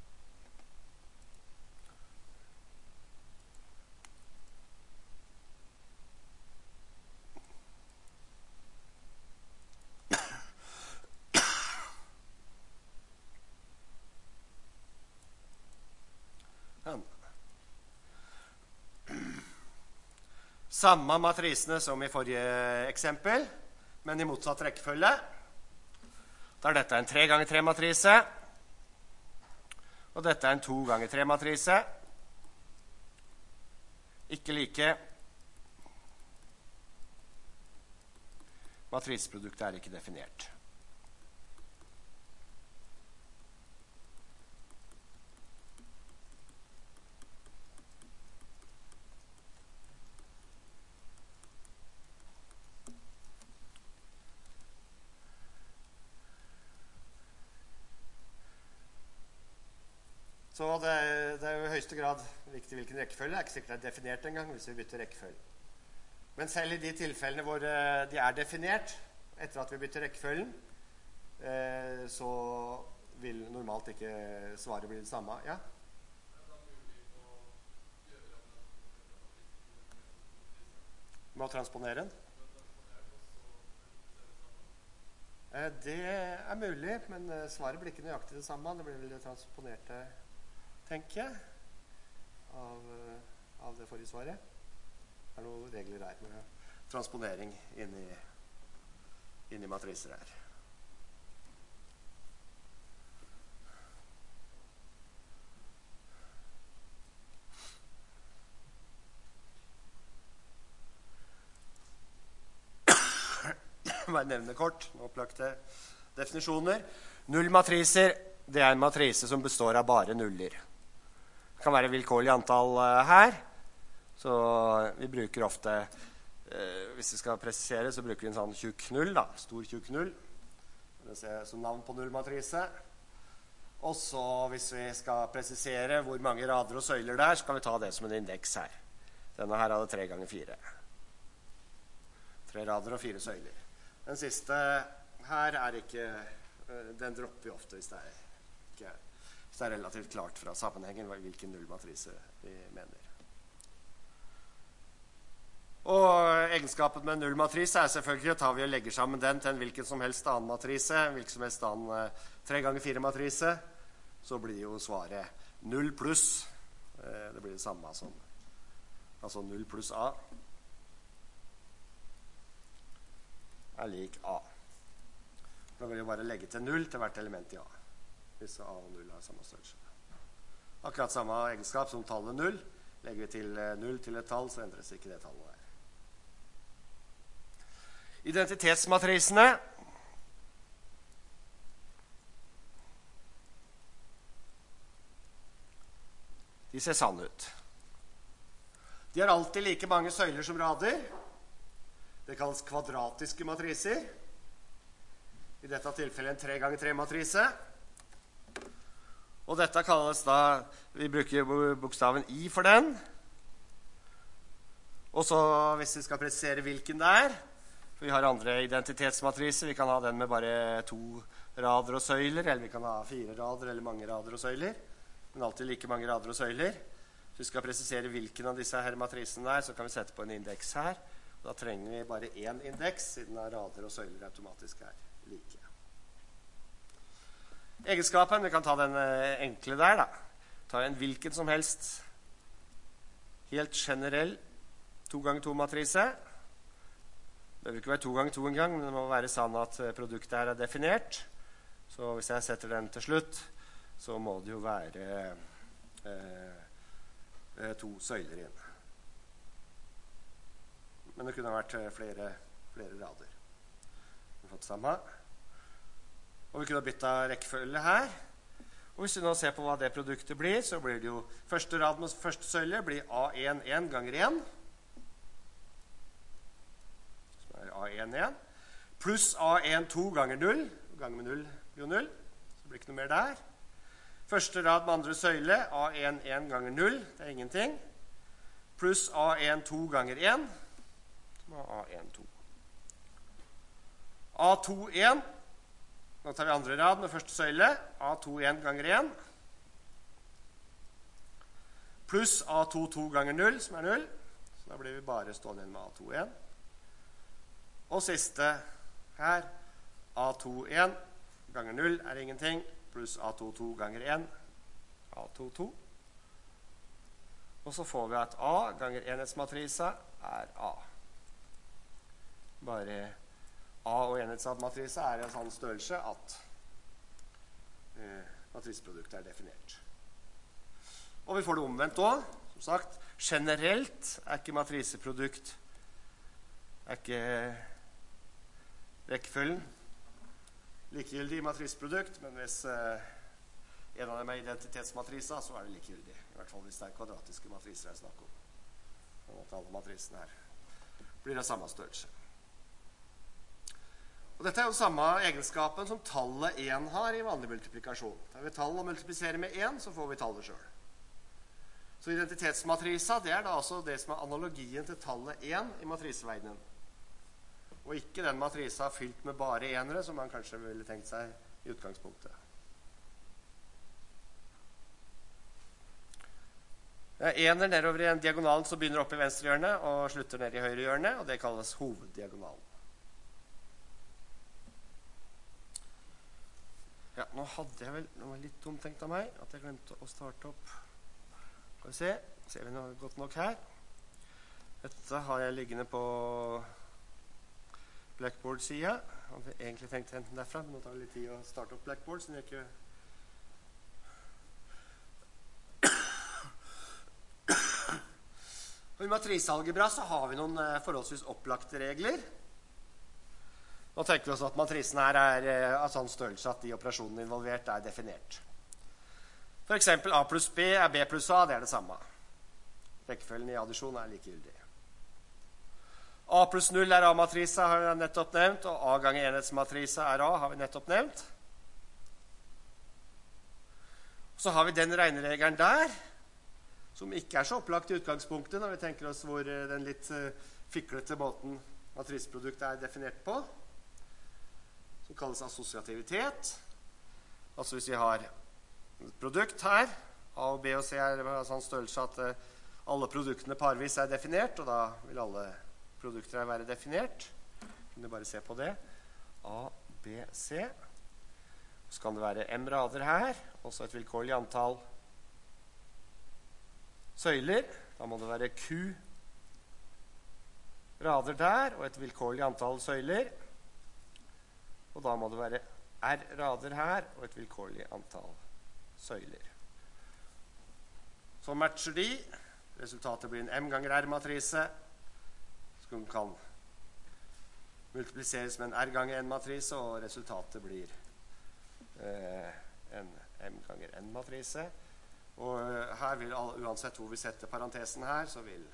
Samme matrisene som i forrige eksempel, men i motsatt rekkefølge. Da er dette en tre ganger tre matrise, og dette er en to ganger tre matrise. Ikke like. Matriseproduktet er ikke definert. Så det er, det er jo i høyeste grad viktig hvilken rekkefølge. Det er ikke sikkert det er definert en gang hvis vi bytter rekkefølge. Men selv i de tilfellene hvor de er definert, etter at vi bytter rekkefølgen, så vil normalt ikke svaret bli det samme. Ja? Med å transponere den? Det er mulig, men svaret blir ikke nøyaktig det samme. Det blir vel det transponerte, tenker jeg, av, av det forrige svaret. Det er noen regler der med transponering inn i, inn i matriser her. Bare nevne kort, opplagte definisjoner. Nullmatriser, det er en matrise som består av bare nuller. Det kan være vilkårlig antall uh, her, så vi bruker ofte, uh, hvis vi skal presisere, så bruker vi en sånn tjukk null, da, stor tjukk null. Det ser som navn på nullmatrise. Og så hvis vi skal presisere hvor mange rader og søyler det er, så kan vi ta det som en indeks her. Denne her hadde tre ganger fire. Tre rader og fire søyler. Den siste her er ikke, den dropper vi ofte hvis det er, ikke, hvis det er relativt klart fra sammenhengen hvilken nullmatrise vi mener. Og egenskapet med nullmatrise er selvfølgelig å ta vi og legger sammen den til en hvilken som helst annen matrise, en hvilken som helst annen tre ganger fire matrise, så blir jo svaret null pluss, det blir det samme som, altså null pluss A, er lik A. Da vil vi bare legge til null til hvert element i A. Hvis A og null har samme størrelse. Akkurat samme egenskap som tallet null. Legger vi til null til et tall, så endres ikke det tallet der. Identitetsmatrisene. De ser sann ut. De har alltid like mange søyler som rader. Det kalles kvadratiske matriser. I dette tilfellet en tre ganger tre matrise. Og dette kalles da, vi bruker bokstaven I for den. Og så hvis vi skal presisere hvilken det er, for vi har andre identitetsmatriser, vi kan ha den med bare to rader og søyler, eller vi kan ha fire rader eller mange rader og søyler, men alltid like mange rader og søyler. Så vi skal presisere hvilken av disse her matrisene der, så kan vi sette på en indeks her. Og da trenger vi bare én indeks, siden rader og søyler automatisk er like. Egenskapen, vi kan ta den enkle der da. Ta en hvilken som helst helt generell to ganger to matrise. Det vil ikke være to ganger to en gang, men det må være sånn at produktet her er definert. Så hvis jeg setter den til slutt, så må det jo være eh, to søyler igjen. Men det kunne vært flere, flere rader. Vi har fått samme. Og vi kunne bytte rekkefølge her. Og hvis vi nå ser på hva det produktet blir, så blir det jo første rad med første søyle blir A en en ganger en. Som er A en en. Pluss A en to ganger null. Ganger med null blir jo null. Så blir det ikke noe mer der. Første rad med andre søyle, A en en ganger null. Det er ingenting. Pluss A en to ganger en. Som er A en to. A to en. Nå tar vi andre rad med første søyle, A to en ganger en, pluss A to to ganger null, som er null, så da blir vi bare stående igjen med A to en. Og siste her, A to en ganger null er ingenting, pluss A to to ganger en, A to to. Og så får vi at A ganger enhetsmatrisa er A. Bare A og enhetsmatrise er en sånn størrelse at eh, matriseproduktet er definert. Og vi får det omvendt også. Som sagt, generelt er ikke matriseprodukt er ikke rekkefølgen likegyldig i matriseprodukt, men hvis eh, en av dem er identitetsmatrisa, så er det likegyldig. I hvert fall hvis det er kvadratiske matriser jeg snakker om. Og at alle matrisene her blir av samme størrelse. Og dette er jo samme egenskapen som tallet en har i vanlig multiplikasjon. Tar vi tall og multipliserer med en, så får vi tallet selv. Så identitetsmatrisa, det er da altså det som er analogien til tallet en i matriseverdenen. Og ikke den matrisa fylt med bare enere, som man kanskje ville tenkt seg i utgangspunktet. Det er ener nedover i en diagonalen som begynner opp i venstre hjørne og slutter ned i høyre hjørne, og det kalles hoveddiagonalen. Ja, nå hadde jeg vel noe litt dumt tenkt av meg, at jeg glemte å starte opp. Skal vi se, ser vi noe godt nok her. Dette har jeg liggende på Blackboard-sida. Jeg hadde egentlig tenkt enten derfra, men nå tar det litt tid å starte opp Blackboard, så det er ikke... Og i matrisealgebra så har vi noen forholdsvis opplagte regler. Nå tenker vi oss at matrisen her er av sånn størrelse at de operasjonene involvert er definert. For eksempel A pluss B er B pluss A, det er det samme. Rekkefølgen i addisjon er likegyldig. A pluss null er A-matrisa, har vi nettopp nevnt, og A ganger enhetsmatrisa er A, har vi nettopp nevnt. Så har vi den regneregelen der, som ikke er så opplagt i utgangspunktet, når vi tenker oss hvor den litt fiklete måten matriseproduktet er definert på, som kalles assosiativitet. Altså hvis vi har et produkt her, A og B og C er av sånn størrelse at alle produktene parvis er definert, og da vil alle produkter være definert. Kan du bare se på det. A, B, C. Så kan det være M rader her, også et vilkårlig antall søyler. Da må det være Q rader der, og et vilkårlig antall søyler. Og da må det være R rader her, og et vilkårlig antall søyler. Så matcher de. Resultatet blir en M ganger R-matrise, som kan multipliseres med en R ganger N-matrise, og resultatet blir eh, en M ganger N-matrise. Og her vil, uansett hvor vi setter parentesen her, så vil,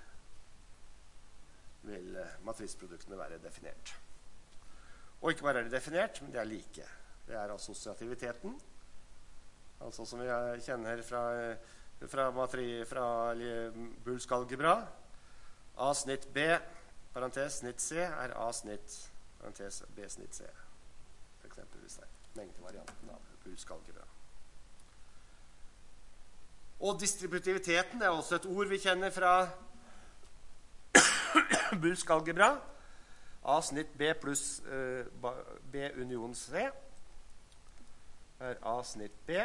vil matriseproduktene være definert. Og ikke bare er de definert, men de er like. Det er assosiativiteten, altså som vi kjenner fra, fra, matri, fra bulsk algebra. A snitt B, parentes snitt C, er A snitt, parentes B snitt C. For eksempel hvis det er mengdevarianten av bulsk algebra. Og distributiviteten er også et ord vi kjenner fra bulsk algebra. A snitt B pluss uh, B union C er A snitt B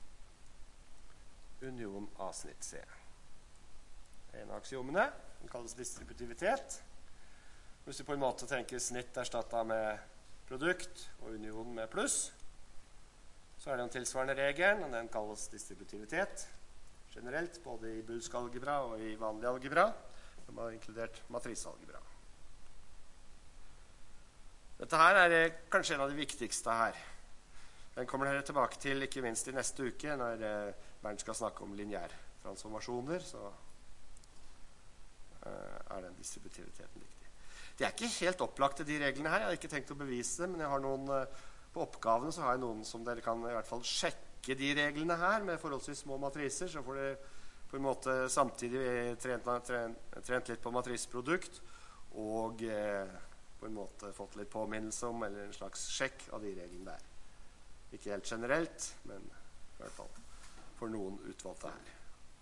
union A snitt C. En av aksiomene. Den kalles distributivitet. Hvis vi på en måte tenker snitt erstattet med produkt og union med pluss, så er det en tilsvarende regel, og den kalles distributivitet. Generelt, både i bulsk algebra og i vanlig algebra. De har inkludert matrisealgebra. Dette her er kanskje en av de viktigste her. Den kommer dere tilbake til ikke minst i neste uke, når Bernt skal snakke om lineærtransformasjoner, så er den distributiviteten viktig. Det er ikke helt opplagte de reglene her. Jeg har ikke tenkt å bevise det, men jeg har noen, på oppgavene så har jeg noen som dere kan i hvert fall sjekke de reglene her med forholdsvis små matriser, så får dere på en måte samtidig trent, trent, trent litt på matriseprodukt og eh, på en måte fått litt påminnelse om, eller en slags sjekk av de reglene der. Ikke helt generelt, men i hvert fall for noen utvalgte her.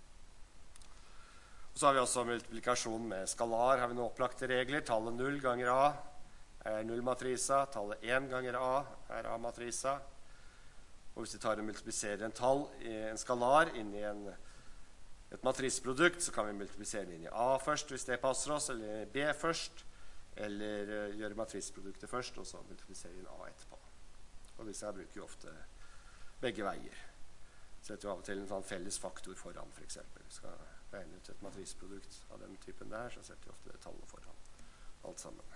Og så har vi også multiplikasjon med skalar. Har vi noen opplagte regler. Tallet null ganger A er null-matrisa. Tallet én ganger A er A-matrisa. Og hvis vi tar og multipliserer en tall i en skalar inn i en, et matriseprodukt, så kan vi multiplisere den inn i A først, hvis det passer oss, eller B først, eller uh, gjøre matriseproduktet først, og så multiplisere inn A etterpå. Og disse her bruker jo ofte begge veier. Setter jo av og til en sånn felles faktor foran, for eksempel. Vi skal regne ut et matriseprodukt av den typen der, så setter vi ofte det tallet foran. Alt sammen.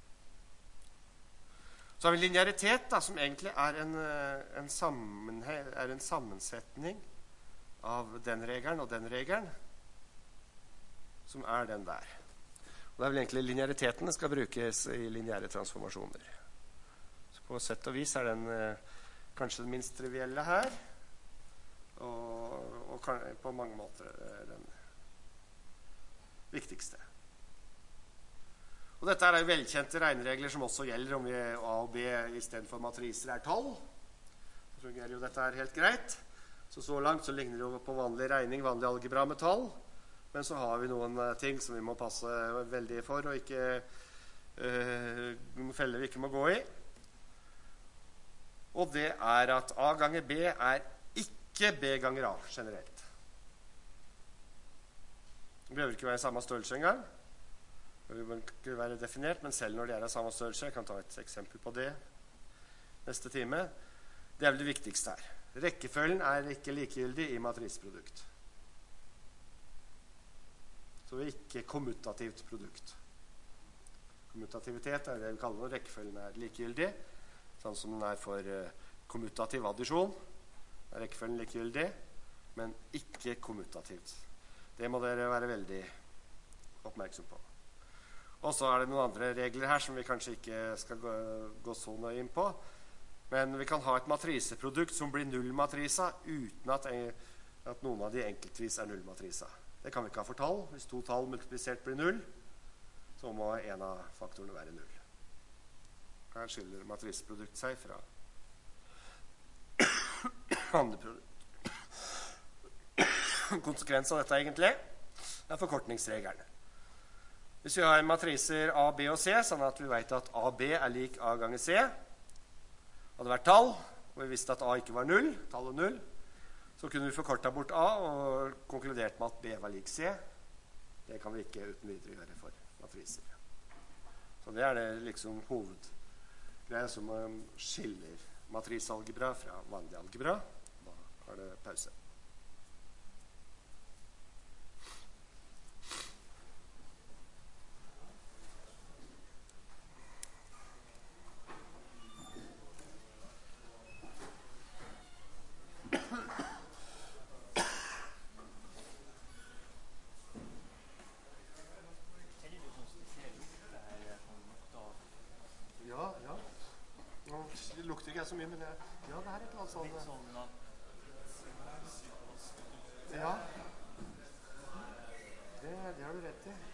Så har vi linearitet, da, som egentlig er en, en, er en sammensetning av den regelen og den regelen, som er den der. Og det er vel egentlig lineariteten som skal brukes i lineære transformasjoner. Så på sett og vis er den kanskje den minst trivielle her, og, og kan, på mange måter den viktigste. Og dette er jo velkjente regneregler som også gjelder om vi A og B i stedet for matriser er tall. Så fungerer jo dette her helt greit. Så så langt så ligner det jo på vanlig regning, vanlig algebra med tall. Men så har vi noen ting som vi må passe veldig for, og ikke uh, feller vi ikke må gå i. Og det er at A ganger B er ikke B ganger A generelt. Det behøver ikke være samme størrelse engang. Det vil ikke være definert, men selv når de er av samme størrelse, jeg kan ta et eksempel på det neste time. Det er vel det viktigste her. Rekkefølgen er ikke likegyldig i matriseprodukt. Så det er ikke kommutativt produkt. Kommutativitet er det vi kaller det. Rekkefølgen er likegyldig, sånn som den er for kommutativ addisjon. Er rekkefølgen likegyldig, men ikke kommutativt. Det må dere være veldig oppmerksom på. Og så er det noen andre regler her som vi kanskje ikke skal gå, gå så nøye inn på. Men vi kan ha et matriseprodukt som blir nullmatrisa uten at, at noen av de enkeltvis er nullmatrisa. Det kan vi ikke ha for tall. Hvis to tall multiplisert blir null, så må en av faktorene være null. Her skiller matriseprodukt seg fra andre produkt. Konsekvens av dette egentlig er forkortningsregelen. Hvis vi har matriser A, B og C, sånn at vi vet at A, B er lik A ganger C, hadde vært tall, og vi visste at A ikke var null, tallet null, så kunne vi forkortet bort A og konkludert med at B var lik C. Det kan vi ikke uten videre gjøre for matriser. Så det er det liksom hovedgreia som skiller matrisealgebra fra vanlig algebra. Da er det pause. Ja, ja. Det lukter ikke så mye, men det, ja, det er et eller annet sånn. Litt sånn at Ja. Det, det har du rett i.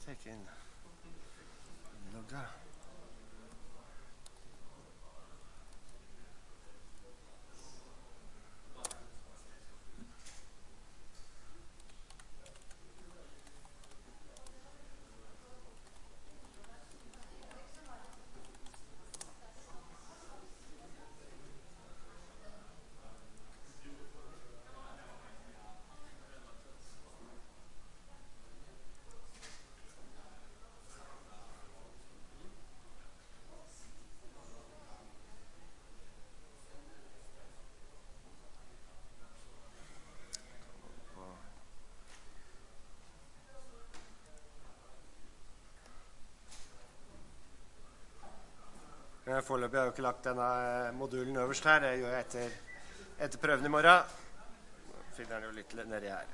take inn logga. Foreløpig har jeg jo ikke lagt denne modulen øverst her. Det gjør jeg etter, etter prøven i morgen. Finner den jo litt nedi her.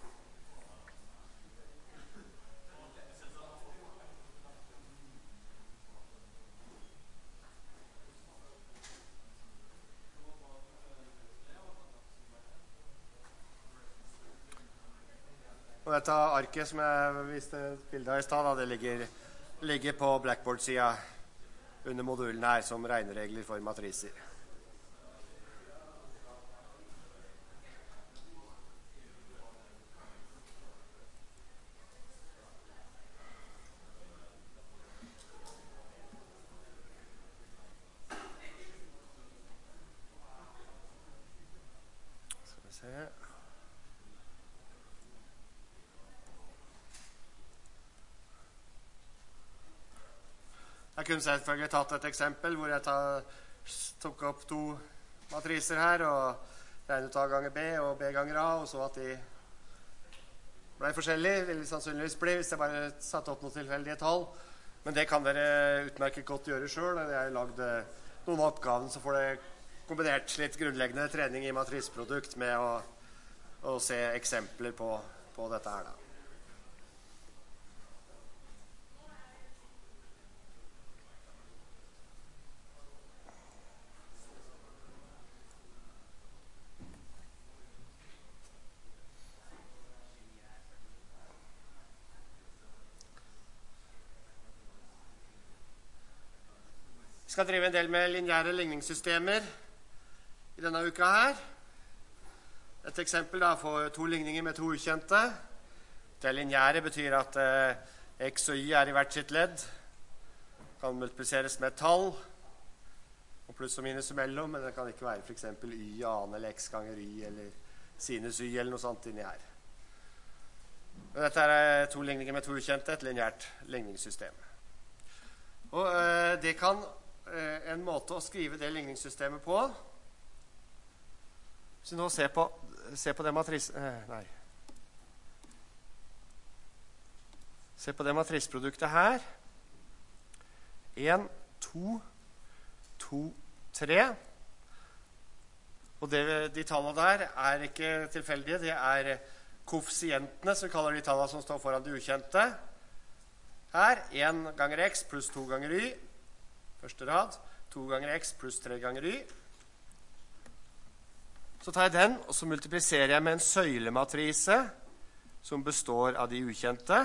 Og dette arket som jeg viste bildet av i stad, det ligger, ligger på Blackboard-siden under modulen her som regneregler for matriser. Skal vi se. Jeg kunne selvfølgelig tatt et eksempel hvor jeg tar, tok opp to matriser her og regnet ut A ganger B og B ganger A, og så at de ble forskjellige, vil det sannsynligvis bli hvis jeg bare satte opp noen tilfeldige tall. Men det kan dere utmerket godt gjøre selv. Jeg har lagd noen av oppgavene, så får dere kombinert litt grunnleggende trening i matriseprodukt med å, å se eksempler på, på dette her da. Vi skal drive en del med lineære ligningssystemer i denne uka her. Et eksempel da for to ligninger med to ukjente. Det lineære betyr at eh, x og y er i hvert sitt ledd. Kan multipliseres med et tall, og pluss og minus imellom, men det kan ikke være for eksempel y annen eller x ganger y, eller sinus y, eller noe sånt inni her. Men dette er to ligninger med to ukjente, et lineært ligningssystem. Og eh, det kan en måte å skrive det ligningssystemet på. Så nå se på, se på det matris... Eh, nei. Se på det matrisproduktet her. en, to, to, tre. Og det, de tallene der er ikke tilfeldige. Det er koeffisientene, som vi kaller de tallene som står foran de ukjente. Her, en ganger x pluss to ganger y. Første rad, to ganger x pluss tre ganger y. Så tar jeg den, og så multipliserer jeg med en søylematrise som består av de ukjente.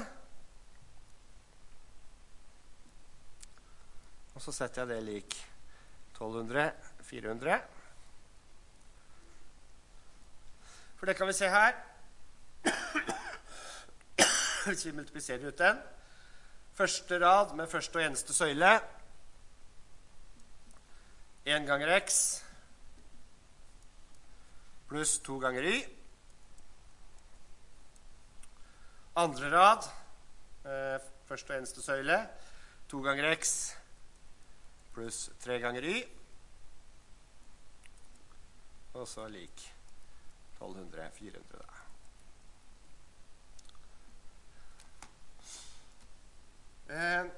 Og så setter jeg det lik tolv hundre, fire hundre. For det kan vi se her. Hvis vi multipliserer ut den. Første rad med første og eneste søyle. en ganger x pluss to ganger y. Andre rad, eh, første og eneste søyle, to ganger x pluss tre ganger y. Og så lik tolv hundre, fire hundre da. Eh,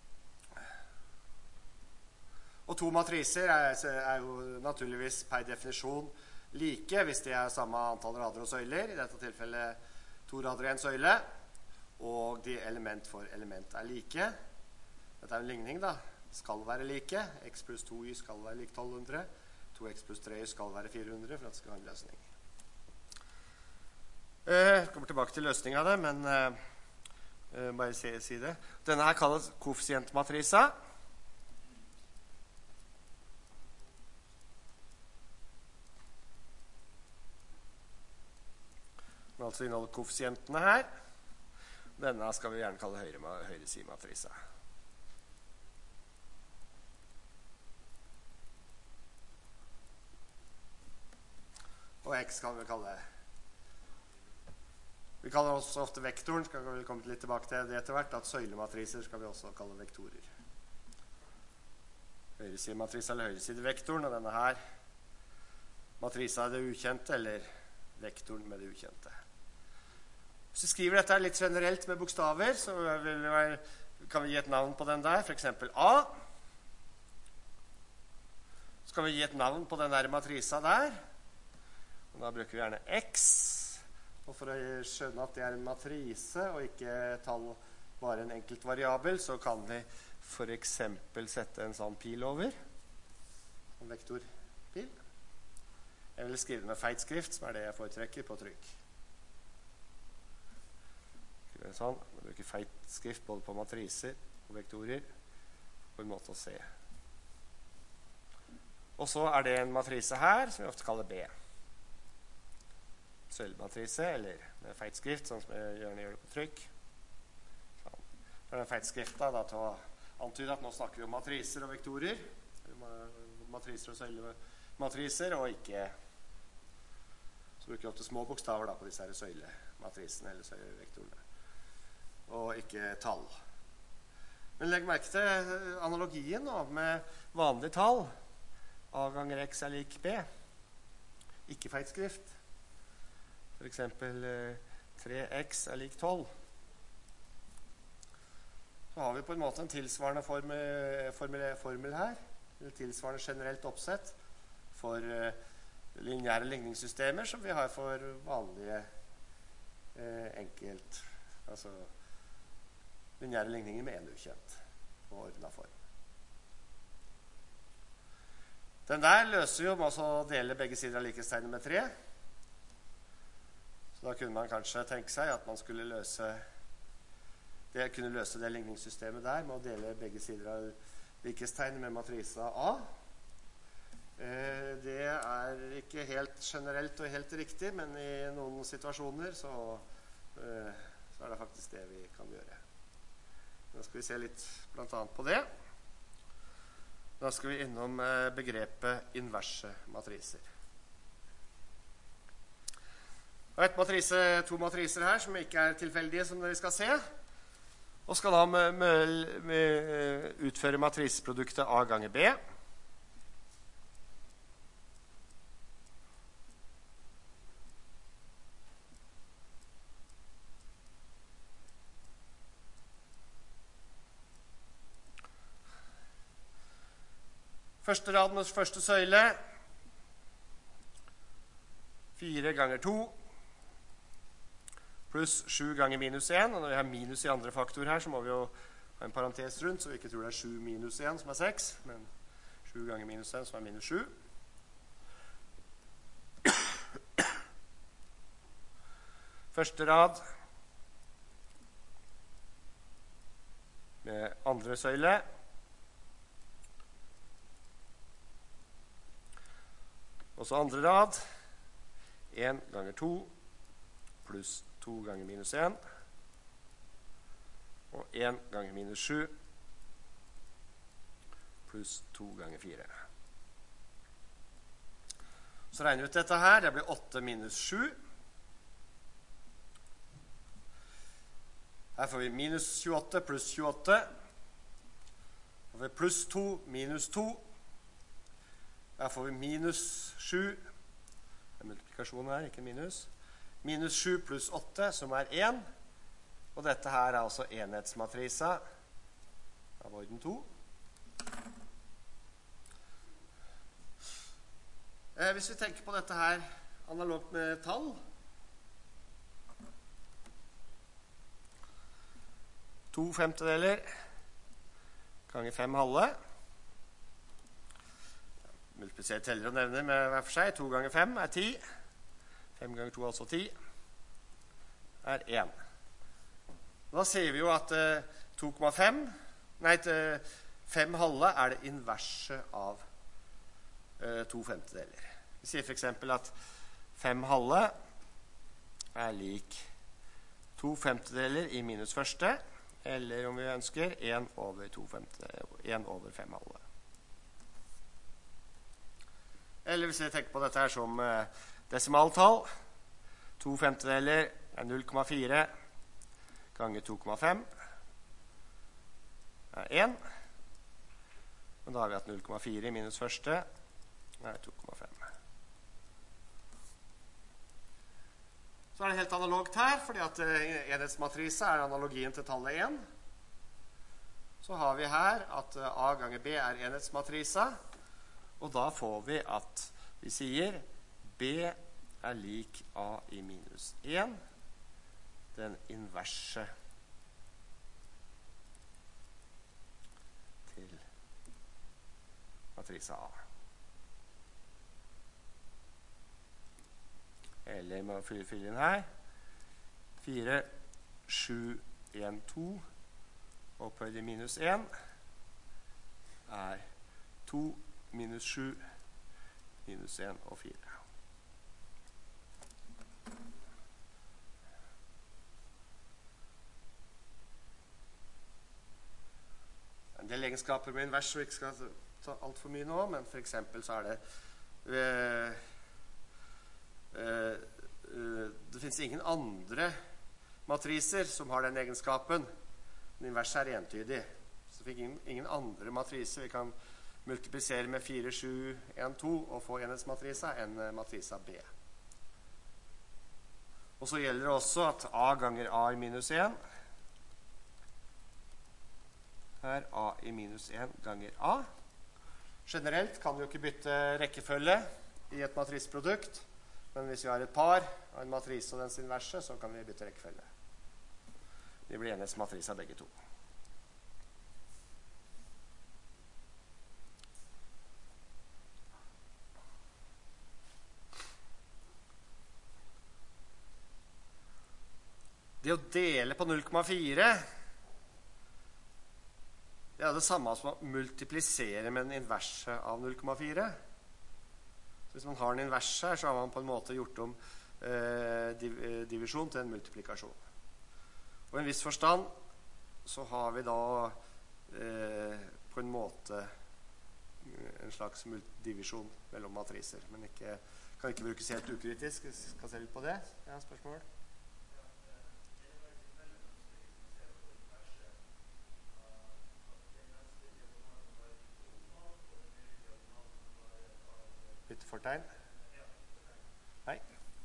Og to matriser er, er jo naturligvis per definisjon like hvis de er samme antall rader og søyler. I dette tilfellet to rader og en søyle. Og de element for element er like. Dette er en ligning da. Skal være like. X pluss to y skal være like tolv hundre. to x pluss tre y skal være fire hundre for at det skal være en løsning. Jeg kommer tilbake til løsningen av det, men Uh, bare si, si det. Denne her kalles koeffisientmatrisa. Den altså inneholder koeffisientene her. Denne skal vi gjerne kalle høyre, høyresimatrisa. Og x kan vi kalle det. Vi kaller også ofte vektoren, skal vi komme litt tilbake til det etter hvert, at søylematriser skal vi også kalle vektorer. Høyresimatrisa eller høyresidevektoren, og denne her matrisa er det ukjente, eller vektoren med det ukjente. Hvis vi skriver dette litt generelt med bokstaver, så kan vi gi et navn på den der, for eksempel A. Så kan vi gi et navn på den der matrisa der, og da bruker vi gjerne X. Og for å skjønne at det er en matrise, og ikke tall bare en enkelt variabel, så kan vi for eksempel sette en sånn pil over. En vektorpil. Jeg vil skrive med feitskrift, som er det jeg foretrekker på trykk. Sånn. Vi bruker feitskrift både på matriser og vektorer på en måte å se. Og så er det en matrise her, som vi ofte kaller B. Søylematrise, eller med feitskrift, sånn som jeg gjerne gjør det på trykk. Sånn. Det er en feitskrift da, da til å antyde at nå snakker vi om matriser og vektorer. Matriser og søylematriser, og ikke så bruker vi ofte små bokstaver da, på disse her søylematrisene eller søylevektorene. Og ikke tall. Men legg merke til analogien nå, med vanlige tall. A ganger x er lik B. Ikke feitskrift. For eksempel tre x er lik tolv. Så har vi på en måte en tilsvarende formel, formel, formel her. En tilsvarende generelt oppsett for uh, lineære ligningssystemer som vi har for vanlige uh, enkelt, altså lineære ligninger med en ukjent og ordnet form. Den der løser jo med å dele begge sider av likhetstegnet med tre. Så da kunne man kanskje tenke seg at man skulle løse det, kunne løse det ligningssystemet der med å dele begge sider av likhetstegnet med matrisa A. Eh, det er ikke helt generelt og helt riktig, men i noen situasjoner så, eh, så er det faktisk det vi kan gjøre. Da skal vi se litt blant annet på det. Da skal vi innom begrepet inverse matriser. Det er et matrise, to matriser her som ikke er tilfeldige, som dere skal se. Og skal da med, med, med utføre matriseproduktet A ganger B. Første raden og første søyle, fire ganger to, pluss sju ganger minus en, og når vi har minus i andre faktor her, så må vi jo ha en parentes rundt, så vi ikke tror det er sju minus en som er seks, men sju ganger minus en som er minus sju. Første rad med andre søyle, og så andre rad, en ganger to, pluss to ganger minus en, og en ganger minus sju, pluss to ganger fire. Så regner vi ut dette her, det blir åtte minus sju. Her får vi minus tjueåtte pluss tjueåtte. Her får vi pluss to minus to. Her får vi minus sju. Det er multiplikasjonen her, ikke minus. Minus sju pluss åtte, som er en. Og dette her er altså enhetsmatrisa av orden to. Eh, hvis vi tenker på dette her analogt med tall, to femtedeler ganger fem halve. Multiplisere teller og nevner med hver for seg. to ganger fem er ti. fem ganger to er altså ti. Er én. Da sier vi jo at eh, to komma fem, nei, fem halve er det inverse av eh, to femtedeler. Vi sier for eksempel at fem halve er lik to femtedeler i minus første, eller om vi ønsker, en over, to femtedeler, en over fem halve. Eller hvis vi tenker på dette her som eh, desimaltall, to femtedeler er null komma fire ganger to komma fem er en. Og da har vi hatt null komma fire i minus første er to komma fem. Så er det helt analogt her, fordi at enhetsmatrise er analogien til tallet en. Så har vi her at A ganger B er enhetsmatrisa, og da får vi at vi sier B er lik A i minus en, den inverse til matrisa A. Eller med å fylle inn her. fire, sju, en, to opphøyd i minus en er to minus sju minus en og fire. En del egenskaper med invers som vi ikke skal ta alt for mye nå, men for eksempel så er det ved det finnes ingen andre matriser som har den egenskapen. Den inverse er entydig. Så det finnes ingen andre matriser vi kan multiplisere med fire, sju, en, to og få enhetsmatrisa enn matrisa B. Og så gjelder det også at A ganger A i minus en er A i minus en ganger A. Generelt kan vi jo ikke bytte rekkefølge i et matrisprodukt. Men hvis vi har et par av en matrise og dens inverse, så kan vi bytte rekkefølge. De blir enhetsmatrisa begge to. Det å dele på null komma fire, det er det samme som å multiplisere med den inverse av null komma fire. Hvis man har en invers her, så har man på en måte gjort om eh, div divisjon til en multiplikasjon. Og i en viss forstand så har vi da eh, på en måte en slags divisjon mellom matriser, men ikke, kan ikke brukes helt ukritisk. Vi skal se litt på det. Ja, spørsmål? Byttefortegn? Nei.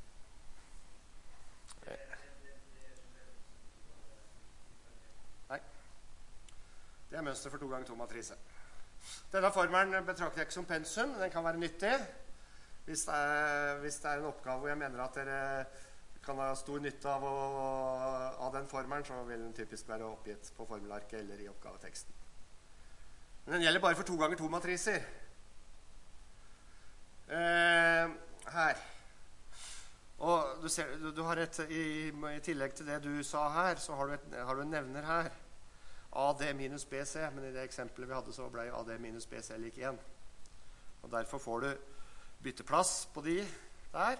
Nei. Det er mønster for to ganger to matrise. Denne formelen betrakter jeg ikke som pensum. Den kan være nyttig. Hvis det er, hvis det er en oppgave hvor jeg mener at dere kan ha stor nytte av, å, av den formelen, så vil den typisk være oppgitt på formelarket eller i oppgaveteksten. Men den gjelder bare for to ganger to matriser. Uh, her og du ser, du, du har et i, i tillegg til det du sa her, så har du, et, har du en nevner her A D minus B C, men i det eksempelet vi hadde så ble A D minus B C lik en, og derfor får du bytteplass på de der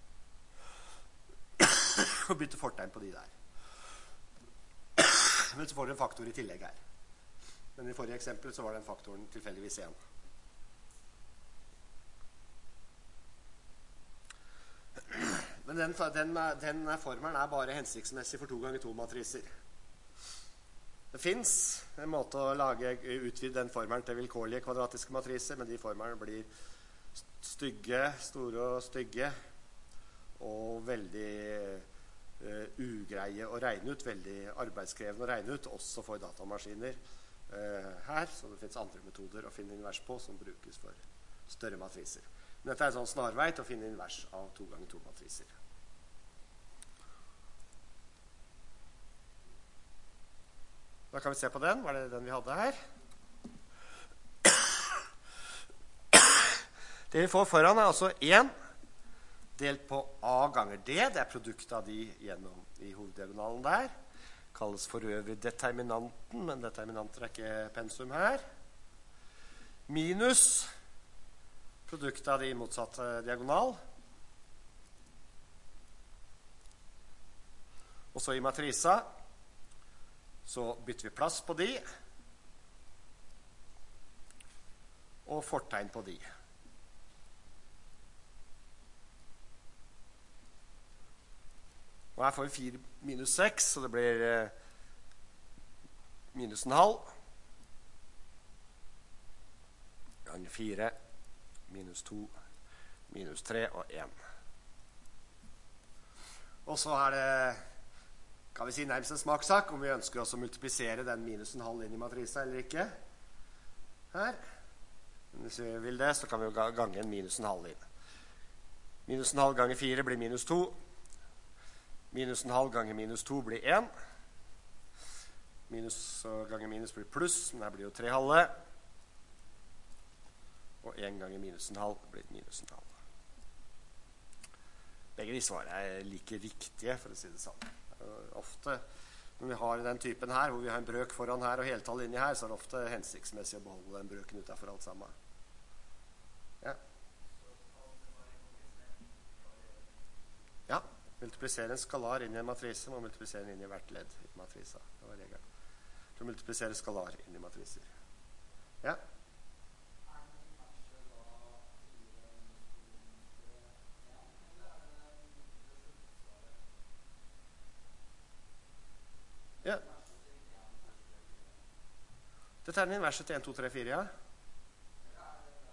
og bytte fortegn på de der, men så får du en faktor i tillegg her, men i forrige eksempel så var den faktoren tilfeldigvis en. Men den, den, den formelen er bare hensiktsmessig for to ganger to matriser. Det finnes en måte å lage, utvide den formelen til vilkårlige kvadratiske matriser, men de formelene blir stygge, store og stygge, og veldig uh, ugreie å regne ut, veldig arbeidskrevende å regne ut, også for datamaskiner uh, her, så det finnes andre metoder å finne invers på som brukes for større matriser. Men dette er en sånn snarvei til å finne invers av to ganger to matriser. Da kan vi se på den. Var det den vi hadde her? Det vi får foran er altså en delt på A ganger D. Det er produktet av de gjennom i hoveddiagonalen der. kalles for øvrig determinanten, men determinanter er ikke pensum her. Minus produktet av de motsatte diagonal. Og så i matrisa så bytter vi plass på de, og fortegn på de. Og her får vi fire minus seks, så det blir eh, minus en halv. Ganger fire, minus to, minus tre og en. Og så er det, kan vi si nærmest en smakssak, om vi ønsker oss å multiplisere den minus en halv inn i matrisa eller ikke. Her. Men hvis vi vil det, så kan vi jo gange en minus en halv inn. Minus en halv ganger fire blir minus to. Minus en halv ganger minus to blir en. Minus ganger minus blir pluss, men her blir jo tre halve. Og en ganger minus en halv blir minus en halv. Begge de svarene er like riktige, for å si det sånn. Ofte, når vi har den typen her, hvor vi har en brøk foran her og heltall inni her, så er det ofte hensiktsmessig å beholde den brøken utenfor alt sammen. Ja. Ja. Multiplisere en skalar inn i en matrise, må multiplisere den inn i hvert ledd i matrisa. Det var regelen. For å multiplisere skalar inn i matriser. Ja. Ja. Dette er den inverset til en, to, tre, fire, ja.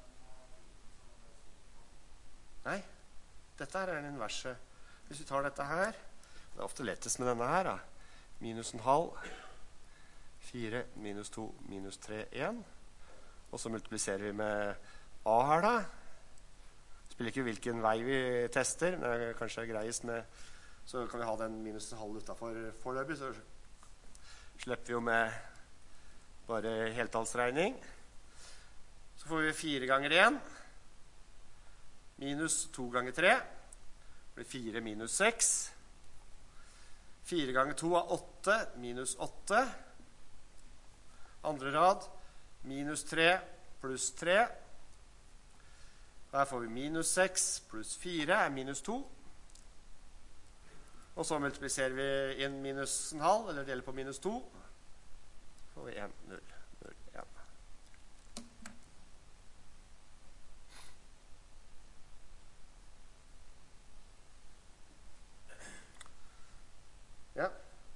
Nei, dette er den inverset. Hvis vi tar dette her, det er ofte lettest med denne her, da. Minus en halv, fire, minus to, minus tre, en. Og så multipliserer vi med A her, da. Spiller ikke hvilken vei vi tester, men det er kanskje greiest med, så kan vi ha den minus en halv utenfor foreløpig, så slipper vi jo med bare heltallsregning. Så får vi fire ganger en, minus to ganger tre, det blir fire minus seks. fire ganger to er åtte, minus åtte. Andre rad, minus tre pluss tre. Her får vi minus seks pluss fire er minus to. Og så multipliserer vi inn minus en halv, eller deler på minus to. Så får vi en, null, null, en. Ja.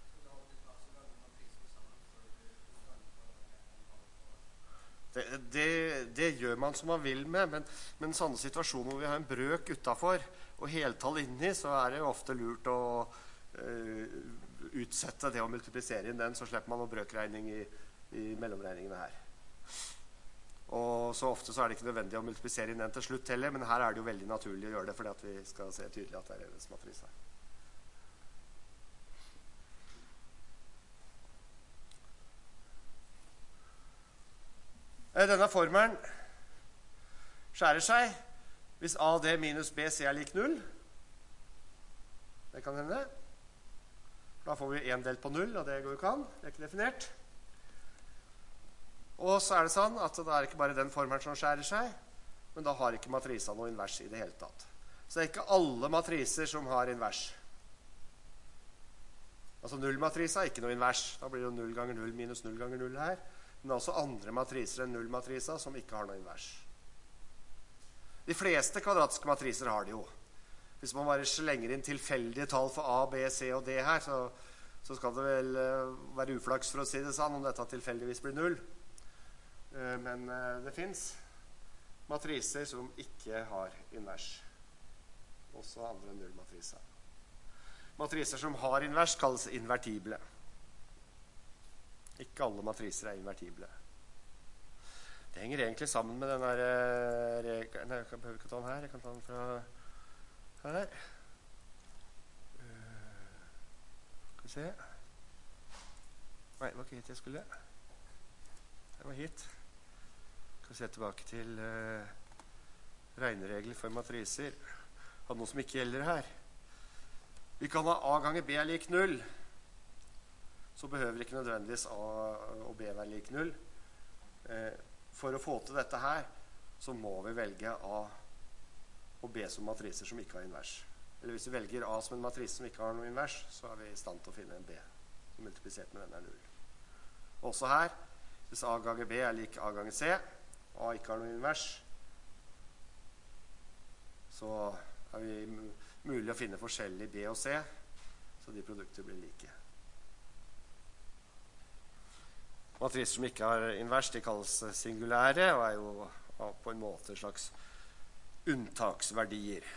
Det, det, det gjør man som man vil med, men, men sånne situasjoner hvor vi har en brøk utenfor og heltall inni, så er det jo ofte lurt å uh, utsette det å multiplisere inn den, så slipper man noe brøkregning i, i mellomregningene her. Og så ofte så er det ikke nødvendig å multiplisere inn den til slutt heller, men her er det jo veldig naturlig å gjøre det, fordi at vi skal se tydelig at det er en matrise. Denne formelen skjærer seg hvis A D minus B C er lik null. Det kan hende. Da får vi en delt på null, og det går jo ikke an. Det er ikke definert. Og så er det sånn at det er ikke bare den formelen som skjærer seg, men da har ikke matrisa noe invers i det hele tatt. Så det er ikke alle matriser som har invers. Altså nullmatrisa er ikke noe invers. Da blir det jo null ganger null minus null ganger null her. Men også andre matriser enn nullmatrisa som ikke har noe invers. De fleste kvadratiske matriser har det jo. Hvis man bare slenger inn tilfeldige tall for A, B, C og D her, så, så skal det vel uh, være uflaks for å si det sånn, om dette tilfeldigvis blir null. Uh, men uh, det finnes matriser som ikke har invers. Også andre enn nullmatriser. Matriser som har invers kalles invertible. Ikke alle matriser er invertible. Det henger egentlig sammen med den der uh, Nei, jeg behøver ikke ta den her. Jeg kan ta den fra her. Uh, skal vi se. Nei, det var ikke hit jeg skulle. Det var hit. Skal vi se tilbake til uh, regneregler for matriser. Har noe som ikke gjelder her. Vi kan ha A ganger B er lik null. så behøver ikke nødvendigvis A og B være lik null. Eh, for å få til dette her, så må vi velge A og B som matriser som ikke har invers. Eller hvis vi velger A som en matrise som ikke har noe invers, så er vi i stand til å finne en B som multiplisert med den er null. Også her, hvis A ganger B er lik A ganger C, og A ikke har noe invers, så er vi mulig å finne forskjellig B og C, så de produkter blir like. Matriser som ikke har invers, de kalles singulære, og er jo på en måte en slags unntaksverdier.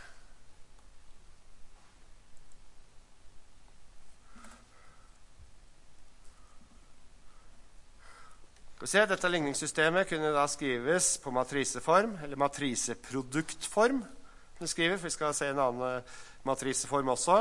Skal vi se, dette ligningssystemet kunne da skrives på matriseform, eller matriseproduktform. Vi skriver, for vi skal se en annen matriseform også.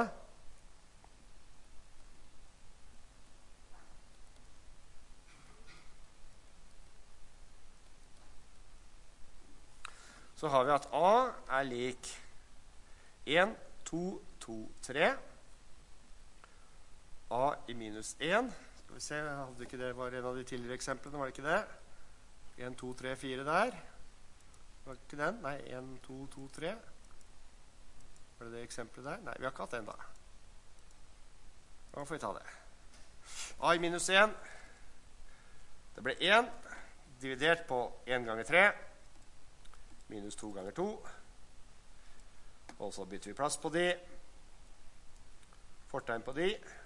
Så har vi at A er lik en, to, to, tre. A i minus en. Skal vi se, hadde ikke det var en av de tidligere eksemplene, var det ikke det? en, to, tre, fire der. Var det ikke den? Nei, en, to, to, tre. Var det det eksempelet der? Nei, vi har ikke hatt den da. Da får vi ta det. A i minus en. Det ble en, dividert på en ganger tre. Minus to ganger to. Og så bytter vi plass på de. Fortegn på de.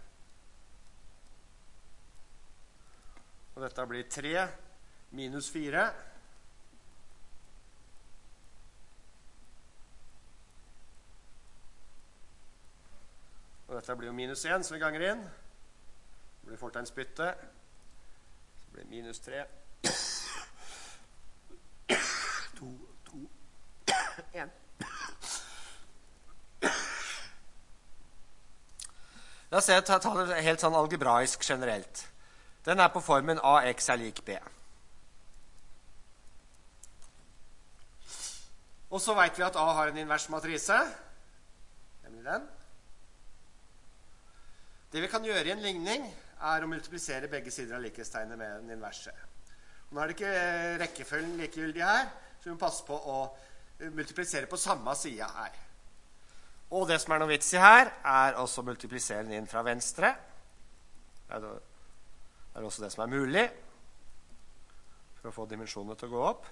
Og dette blir tre minus fire. Og dette blir jo minus en, så vi ganger inn. Det blir fortegnsbytte. Så blir det minus tre. to, to, en. La oss se, ta, ta det helt sånn algebraisk generelt. Den er på formen ax er lik b. Og så vet vi at A har en invers matrise. Nemlig den. Det vi kan gjøre i en ligning er å multiplisere begge sider av likhetstegnet med den inverse. Nå er det ikke rekkefølgen likegyldig her, så vi må passe på å multiplisere på samme side her. Og det som er noe vits i her, er også å multiplisere den inn fra venstre. Det er Det er også det som er mulig for å få dimensjonene til å gå opp.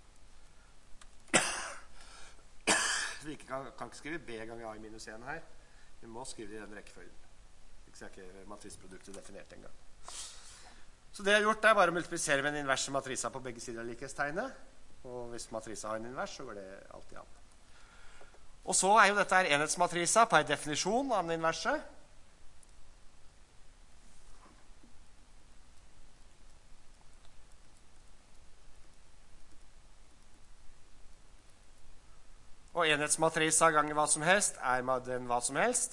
Vi kan, kan ikke skrive b ganger a i minus en her. Vi må skrive det i den rekkefølgen. Ikke så er ikke matrisproduktet definert en gang. Så det jeg har gjort er bare å multiplisere med en inverse matrisa på begge sider av likhetstegnet. Og hvis matrisa har en invers, så går det alltid an. Og så er jo dette enhetsmatrisa per definisjon av den inverse. Og enhetsmatrisa ganger hva som helst er den hva som helst.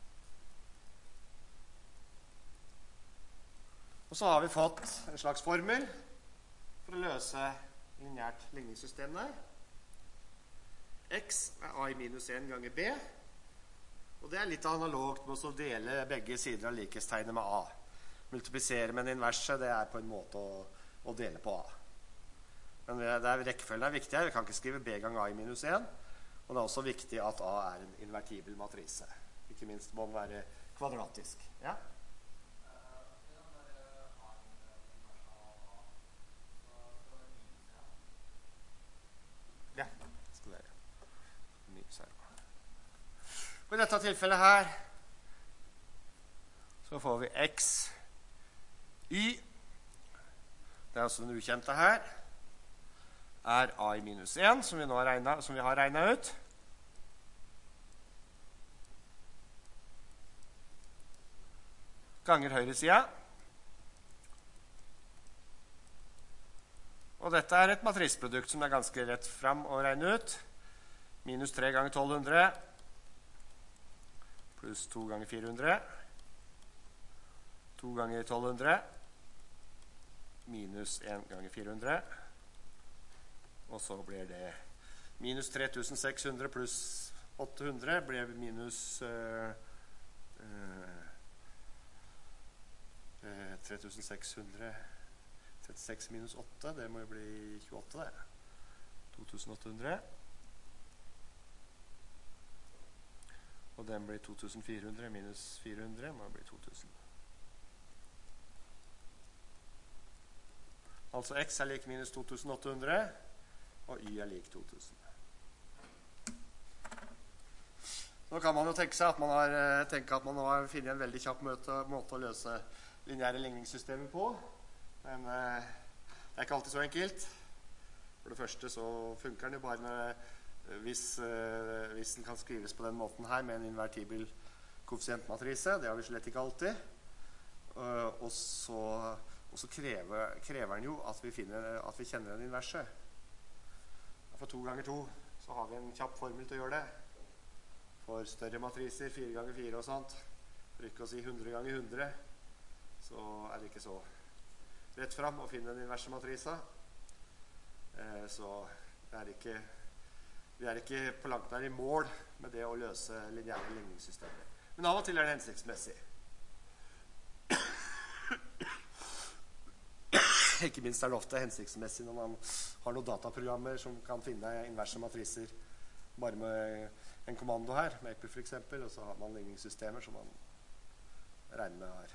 Og så har vi fått en slags formel for å løse lineært ligningssystem der. X er a i minus en ganger b. Og det er litt analogt med å dele begge sider av likhetstegnet med a. Multiplisere med en inverse, det er på en måte å, å dele på a. Men det er, rekkefølgen er viktig her. Vi kan ikke skrive b ganger a i minus en. Og det er også viktig at A er en invertibel matrise. Ikke minst må den være kvadratisk. Ja? Ja, det skal være. Minus her. Og i dette tilfellet her så får vi x y. Det er også den ukjente her. Er a i minus en, som vi, nå har regnet, som vi har regnet ut. Ganger høyre side. Og dette er et matrisprodukt som er ganske rett fram å regne ut. Minus tre ganger tolv hundre. Pluss to ganger fire hundre. to ganger tolv hundre. Minus en ganger fire hundre. Og så blir det minus tre tusen seks hundre pluss åtte hundre blir minus uh, uh, eh, tre tusen seks hundre trettiseks minus åtte, det må jo bli tjueåtte det. to tusen åtte hundre. Og den blir to tusen fire hundre minus fire hundre, må bli to tusen. Altså x er lik minus to tusen åtte hundre, og y er lik to tusen. Nå kan man jo tenke seg at man har, tenke at man har funnet en veldig kjapp måte, måte å løse lineære ligningssystemer på. Men eh, det er ikke alltid så enkelt. For det første så funker den jo bare med, hvis, eh, hvis den kan skrives på den måten her med en invertibel koeffisientmatrise. Det har vi slett ikke alltid. Uh, og så, og så krever, krever den jo at vi, finner, at vi kjenner den inverse. For to ganger to så har vi en kjapp formel til å gjøre det. For større matriser, fire ganger fire og sånt, for ikke å si hundre ganger hundre, så er det ikke så rett fram å finne den inverse matrisa. Eh, så det er ikke, vi er ikke på langt nær i mål med det å løse lineære ligningssystemer. Men av og til er det hensiktsmessig. Ikke minst er det ofte hensiktsmessig når man har noen dataprogrammer som kan finne inverse matriser bare med en kommando her, Maple for eksempel, og så har man ligningssystemer som man regner med har,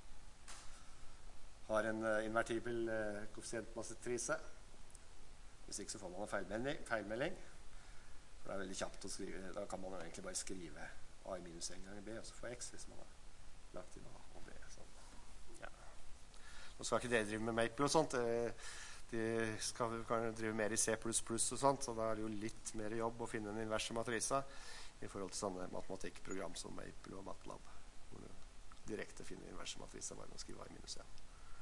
har en uh, invertibel uh, koeffisientmatrise. Hvis ikke så får man en feilmelding, feilmelding. For det er veldig kjapt å skrive. Da kan man jo egentlig bare skrive a i minus en ganger b, og så få x hvis man har lagt inn a og b. Sånn. Ja. Nå skal ikke dere drive med Maple og sånt. Uh, De skal kan drive mer i C plus plus og sånt, så da er det jo litt mer jobb å finne en inverse matrisa i forhold til sånne matematikkprogram som Maple og MATLAB, hvor du direkte finner inverse matrisa bare med å skrive a i minus en.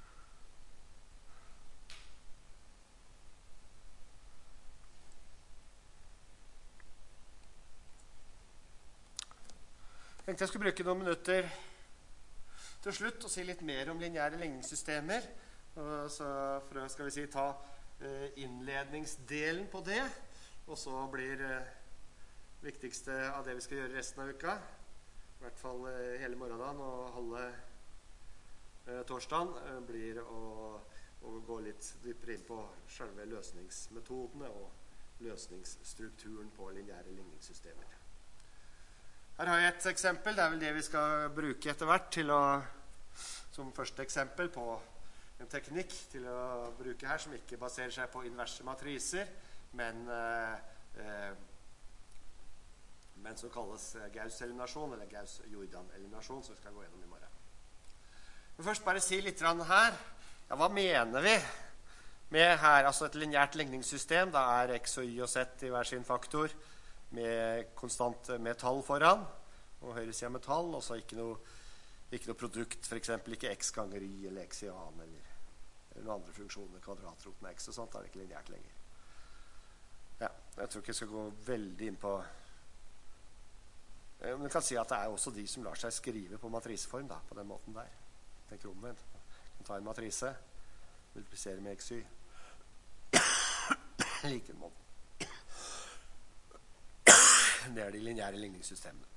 Jeg tenkte jeg skulle bruke noen minutter til slutt og si litt mer om lineære ligningssystemer. Og så for å skal vi si, ta eh, innledningsdelen på det, og så blir eh, viktigste av det vi skal gjøre resten av uka, i hvert fall eh, hele morgenen og halve eh, torsdagen, eh, blir å, å gå litt dypere inn på selve løsningsmetodene og løsningsstrukturen på lineære ligningssystemer. Her har jeg et eksempel, det er vel det vi skal bruke etter hvert til å, som første eksempel på en teknikk til å bruke her som ikke baserer seg på inverse matriser, men, eh, men som kalles Gauss-eliminasjon, eller Gauss-Jordan-eliminasjon, som vi skal gå gjennom i morgen. Men først bare si litt her. Ja, hva mener vi med her? Altså et lineært ligningssystem, da er x og y og z i hver sin faktor, med konstant med tall foran, og høyre siden med tall, og så ikke noe Ikke noe produkt, for eksempel ikke x ganger y eller x i annen, eller, eller noen andre funksjoner, kvadratroten av x og sånt, da er det ikke lineært lenger. Ja, jeg tror ikke jeg skal gå veldig inn på... Men du kan si at det er også de som lar seg skrive på matriseform, da, på den måten der. Tenk omvendt. Du kan ta en matrise, multiplisere med x, y. Like en måte. Det er de lineære ligningssystemene.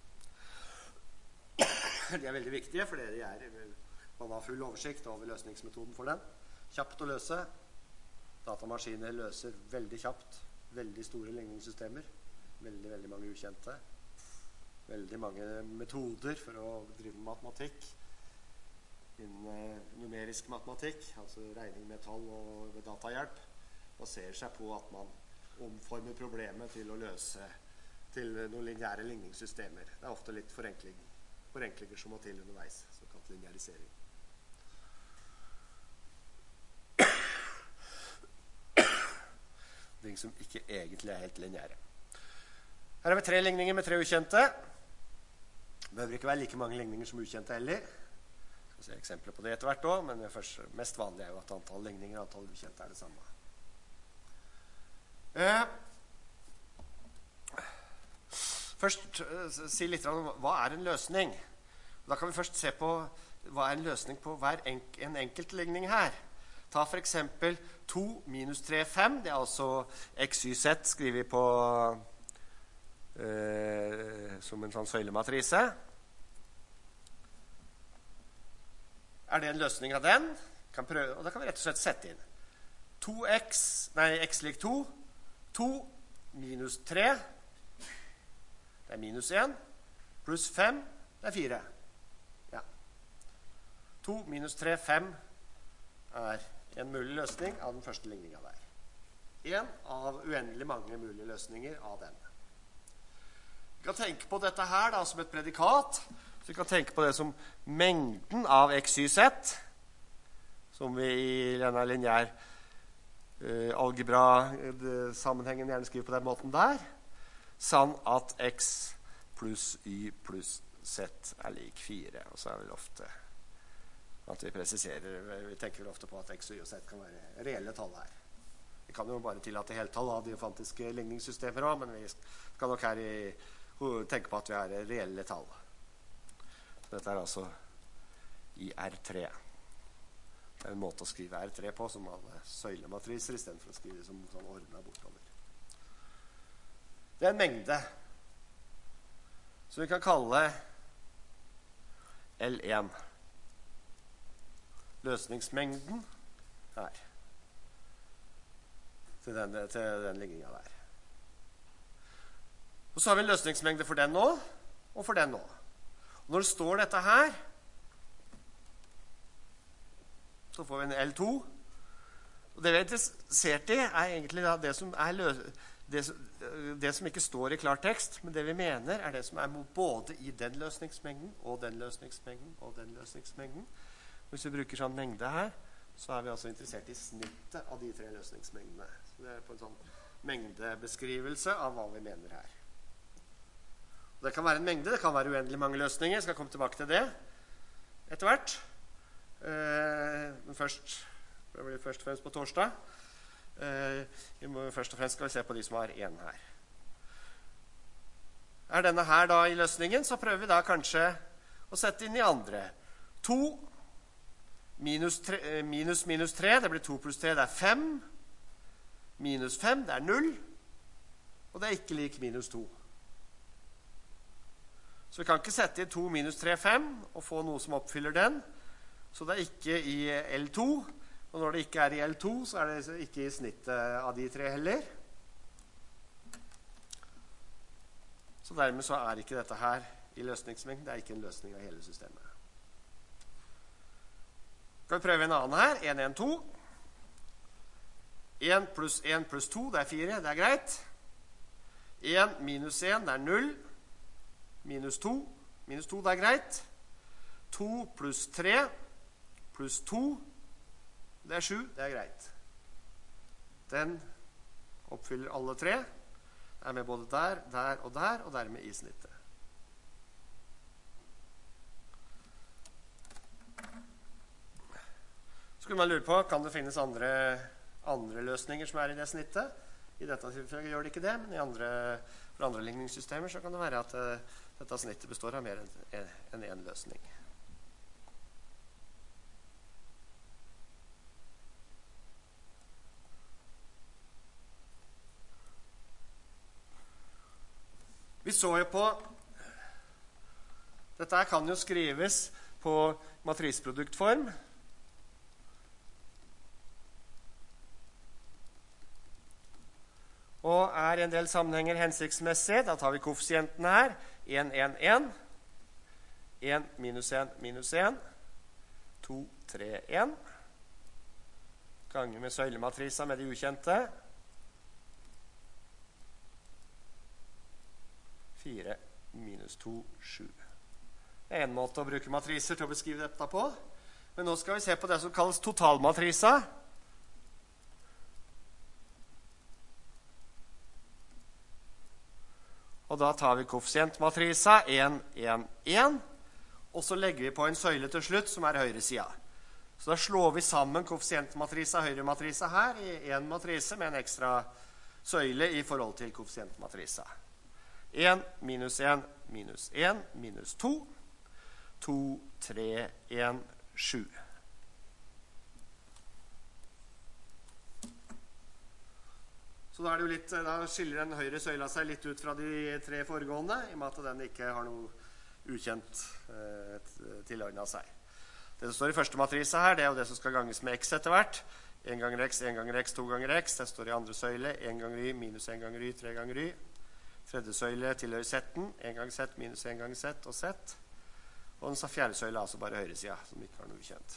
De er veldig viktige, fordi de er, man har full oversikt over løsningsmetoden for den. Kjapt å løse. Datamaskiner løser veldig kjapt veldig store ligningssystemer. Veldig, veldig mange ukjente. Veldig mange metoder for å drive med matematikk. Innen numerisk matematikk, altså regning med tall og ved datahjelp, baserer seg på at man omformer problemet til å løse til noen lineære ligningssystemer. Det er ofte litt forenkling. Forenklinger som må til underveis, såkalt linearisering. Ting som ikke egentlig er helt lineære. Her har vi tre ligninger med tre ukjente. Det behøver ikke være like mange ligninger som ukjente heller. Jeg skal se eksempler på det etter hvert også, men det først, mest vanlig er jo at antall ligninger og antall ukjente er det samme. Eh, Først uh, si litt om hva er en løsning. Da kan vi først se på hva er en løsning på hver enk en enkelt ligning her. Ta for eksempel to minus tre, fem. Det er altså x, y, z skriver vi på uh, som en sånn søylematrise. Er det en løsning av den? Kan prøve, og da kan vi rett og slett sette inn to x, nei, x lik to, to minus tre, det er minus en, pluss fem, det er fire. Ja. to minus tre, fem er en mulig løsning av den første ligningen der. En av uendelig mange mulige løsninger av den. Vi kan tenke på dette her da, som et predikat, så vi kan tenke på det som mengden av x, y, z, som vi i denne lineær uh, algebra-sammenhengen gjerne skriver på den måten der, sånn at x pluss y pluss z er lik fire. Og så er vel ofte at vi presiserer, vi tenker vel ofte på at x og y og z kan være reelle tall her. Vi kan jo bare tillate heltall av diofantiske ligningssystemer også, men vi skal nok her i, tenke på at vi har reelle tall. Dette er altså i R tre. Det er en måte å skrive R tre på som alle søylematriser, i stedet for å skrive det som sånn ordnet bortover. Det er en mengde som vi kan kalle L en. Løsningsmengden her. Til den, til den ligningen der. Og så har vi en løsningsmengde for den nå, og for den nå. Og når det står dette her, så får vi en L to. Og det vi er interessert i er egentlig da det som, er løs, det, det som ikke står i klartekst, men det vi mener er det som er både i den løsningsmengden, og den løsningsmengden, og den løsningsmengden. Hvis vi bruker sånn mengde her, så er vi altså interessert i snittet av de tre løsningsmengdene. Så det er på en sånn mengdebeskrivelse av hva vi mener her. Og det kan være en mengde, det kan være uendelig mange løsninger. Jeg skal komme tilbake til det etter hvert. Eh, men først, det blir først og fremst på torsdag. Eh, vi må, først og fremst skal vi se på de som har en her. Er denne her da i løsningen, så prøver vi da kanskje å sette inn i andre. to minus, tre, minus minus tre, det blir to pluss tre, det er fem. Minus fem, det er null. Og det er ikke lik minus to. Så vi kan ikke sette i to minus tre, fem, og få noe som oppfyller den. Så det er ikke i L to. Og når det ikke er i L to, så er det ikke i snittet av de tre heller. Så dermed så er ikke dette her i løsningsmengden. Det er ikke en løsning av hele systemet. Skal vi prøve en annen her. en, en, to. en pluss en pluss to, det er fire. Det er greit. en minus en, det er null. Minus to. Minus to, det er greit. to pluss tre pluss to, det er sju. Det er greit. Den oppfyller alle tre. Det er med både der, der og der, og dermed i snittet. Skulle man lure på, kan det finnes andre, andre løsninger som er i det snittet? I dette tilfellet gjør det ikke det, men i andre, for andre ligningssystemer så kan det være at uh, dette snittet består av mer enn en, en løsning. Vi så jo på, dette her kan jo skrives på matrisproduktform. Og er i en del sammenhenger hensiktsmessig. Da tar vi koeffisienten her. en, en, en. en minus en, minus en. to, tre, en. Ganger med søylematrisa med de ukjente. fire minus to, sju. Det er en måte å bruke matriser til å beskrive dette på. Men nå skal vi se på det som kalles totalmatrisa. Og da tar vi koeffisientmatrisa en, en, en. Og så legger vi på en søyle til slutt som er høyre sida. Så da slår vi sammen koeffisientmatrisa og høyrematrisa her i en matrise med en ekstra søyle i forhold til koeffisientmatrisa. en minus en minus en minus to. to, tre, en, sju. Så da, er det jo litt, da skiller den høyre søyla seg litt ut fra de tre foregående, i og med at den ikke har noe ukjent eh, tilordnet seg. Det som står i første matrise her, det er jo det som skal ganges med x etter hvert. en ganger x, en ganger x, to ganger x. Det står i andre søyle. en ganger y, minus en ganger y, tre ganger y. Tredje søyle tilhører z-en. en gang z, minus en gang z og z. Og den fjerde søyle er altså bare høyresida, som ikke har noe ukjent.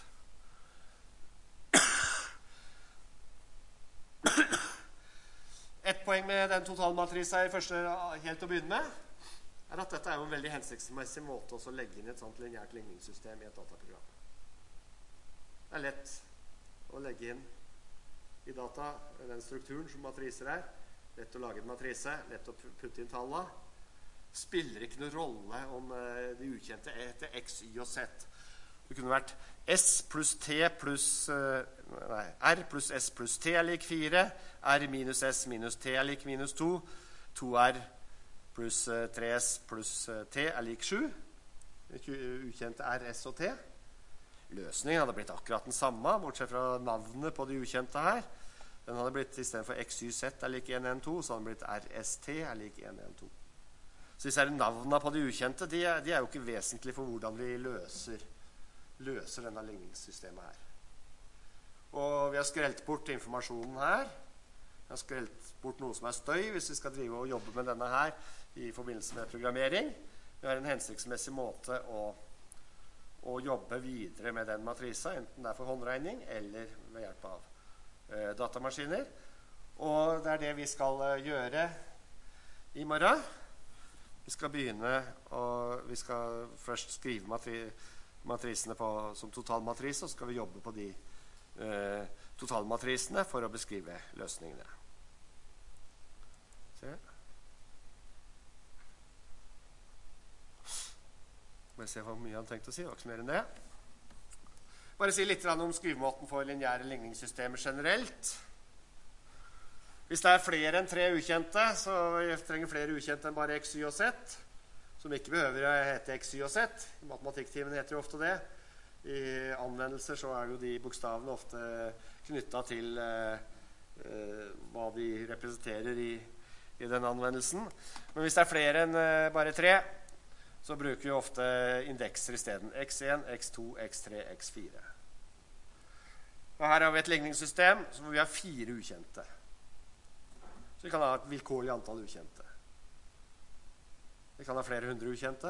Et poeng med den totalmatrisa i første, helt å begynne med, er at dette er jo en veldig hensiktsmessig måte å legge inn et sånt lineært ligningssystem i et dataprogram. Det er lett å legge inn i data den strukturen som matriser er. Lett å lage en matrise, lett å putte inn tallene. Spiller ikke noen rolle om de ukjente heter x, y og z. Det kunne vært s pluss t pluss nei, r pluss s pluss t er lik fire, r minus s minus t er lik minus to, to r pluss tre s pluss t er lik sju. Ukjente r, s og t. Løsningen hadde blitt akkurat den samme, bortsett fra navnet på de ukjente her. Den hadde blitt, i stedet for x, y, z er lik en, en, to, så hadde den blitt r, s, t er lik en, en, to. Så disse navnene på de ukjente, de er, de er jo ikke vesentlige for hvordan vi løser, løser denne ligningssystemet her. Og vi har skrelt bort informasjonen her. Vi har skrelt bort noe som er støy, hvis vi skal drive og jobbe med denne her i forbindelse med programmering. Vi har en hensiktsmessig måte å, å jobbe videre med den matrisa, enten det er for håndregning eller ved hjelp av eh, datamaskiner. Og det er det vi skal eh, gjøre i morgen. Vi skal begynne, og vi skal først skrive matri, matrisene på, som totalmatrise, og så skal vi jobbe på de eh, totalmatrisene for å beskrive løsningene. Se. Bare se hvor mye han tenkte å si, det var ikke mer enn det. Bare si litt om skrivemåten for lineære ligningssystemer generelt. Hvis det er flere enn tre ukjente, så trenger flere ukjente enn bare x, y og z, som ikke behøver å hete x, y og z. I matematikktimen heter jo ofte det. I anvendelser så er jo de bokstavene ofte knyttet til eh, hva de representerer i, i den anvendelsen. Men hvis det er flere enn eh, bare tre, så bruker vi ofte indekser i stedet. x en, x to, x tre, x fire. Og her har vi et ligningssystem hvor vi har fire ukjente. Så vi kan ha et vilkårlig antall ukjente. Vi kan ha flere hundre ukjente.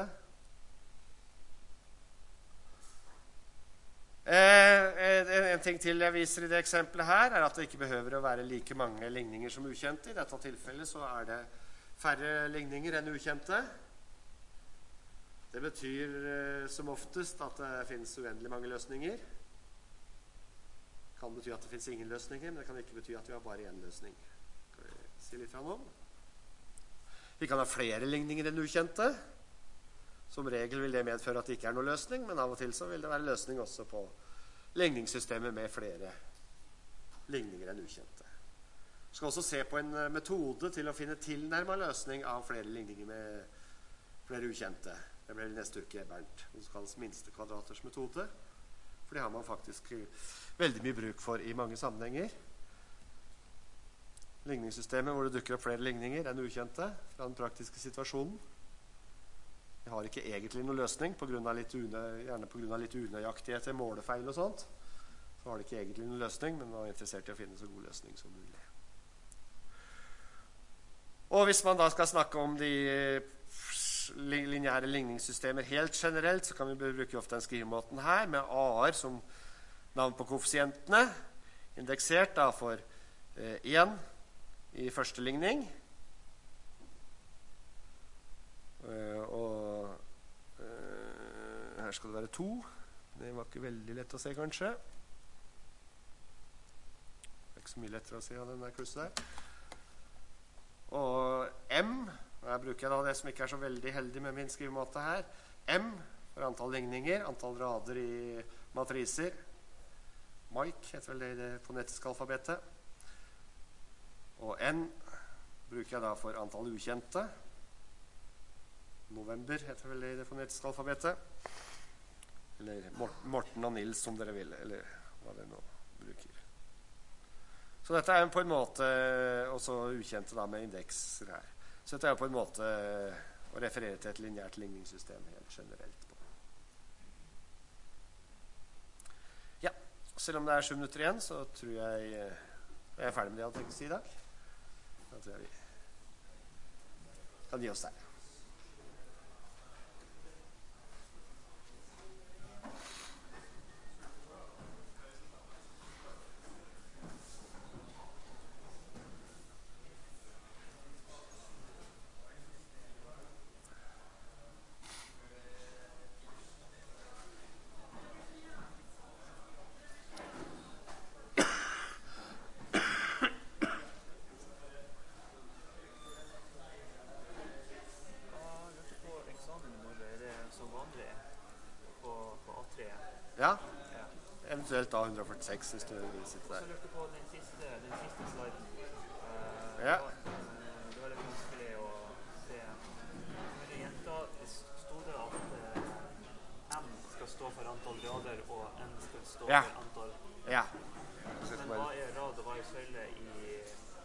Eh, en ting til jeg viser i det eksempelet her, er at det ikke behøver å være like mange ligninger som ukjente. I dette tilfellet så er det færre ligninger enn ukjente. Det betyr eh, som oftest at det finnes uendelig mange løsninger. Det kan bety at det finnes ingen løsninger, men det kan ikke bety at vi har bare en løsning. Si litt om. Vi kan ha flere ligninger enn ukjente. Som regel vil det medføre at det ikke er noen løsning, men av og til så vil det være løsning også på ligningssystemet med flere ligninger enn ukjente. Vi skal også se på en metode til å finne tilnærmet løsning av flere ligninger med flere ukjente. Det blir neste uke, Bernt, som kalles minste kvadraters metode. For det har man faktisk veldig mye bruk for i mange sammenhenger. Ligningssystemet hvor det dukker opp flere ligninger enn ukjente fra den praktiske situasjonen. Vi har ikke egentlig noen løsning, på grunn av litt une, gjerne på grunn av litt unøyaktigheter, målefeil og sånt. Så har det ikke egentlig noen løsning, men man er interessert i å finne så god løsning som mulig. Og hvis man da skal snakke om de lineære ligningssystemer helt generelt, så kan vi bruke ofte den skrivemåten her, med A-er som navn på koeffisientene, indeksert da for én eh, i første ligning. Uh, og uh, her skal det være to. Det var ikke veldig lett å se, kanskje. Det er ikke så mye lettere å se av den der kurset der. Og M, og her bruker jeg da det som ikke er så veldig heldig med min skrivemåte her. M for antall ligninger, antall rader i matriser. Mike heter vel det i det fonetiske alfabetet. Og N bruker jeg da for antall ukjente. November heter vel det i det fonetiske alfabetet. Eller Morten og Nils, som dere vil, eller hva dere nå bruker. Så dette er på en måte også ukjente da med indekser her. Så dette er på en måte å referere til et lineært ligningssystem helt generelt på. selv om det er sju minutter igjen, så tror jeg jeg er ferdig med det jeg hadde tenkt å si i dag. Da tror jeg vi kan gi oss der. Ja, eventuelt da hundre førtiseks hvis du vil sitte der. Så lurte på den siste, den siste sliden. Uh, Ja. Det var litt vanskelig å se. Men i jenta stod det at uh, M skal stå for antall rader, og N skal stå Ja. for antall. Ja. Men hva er rad, og hva er søyle i...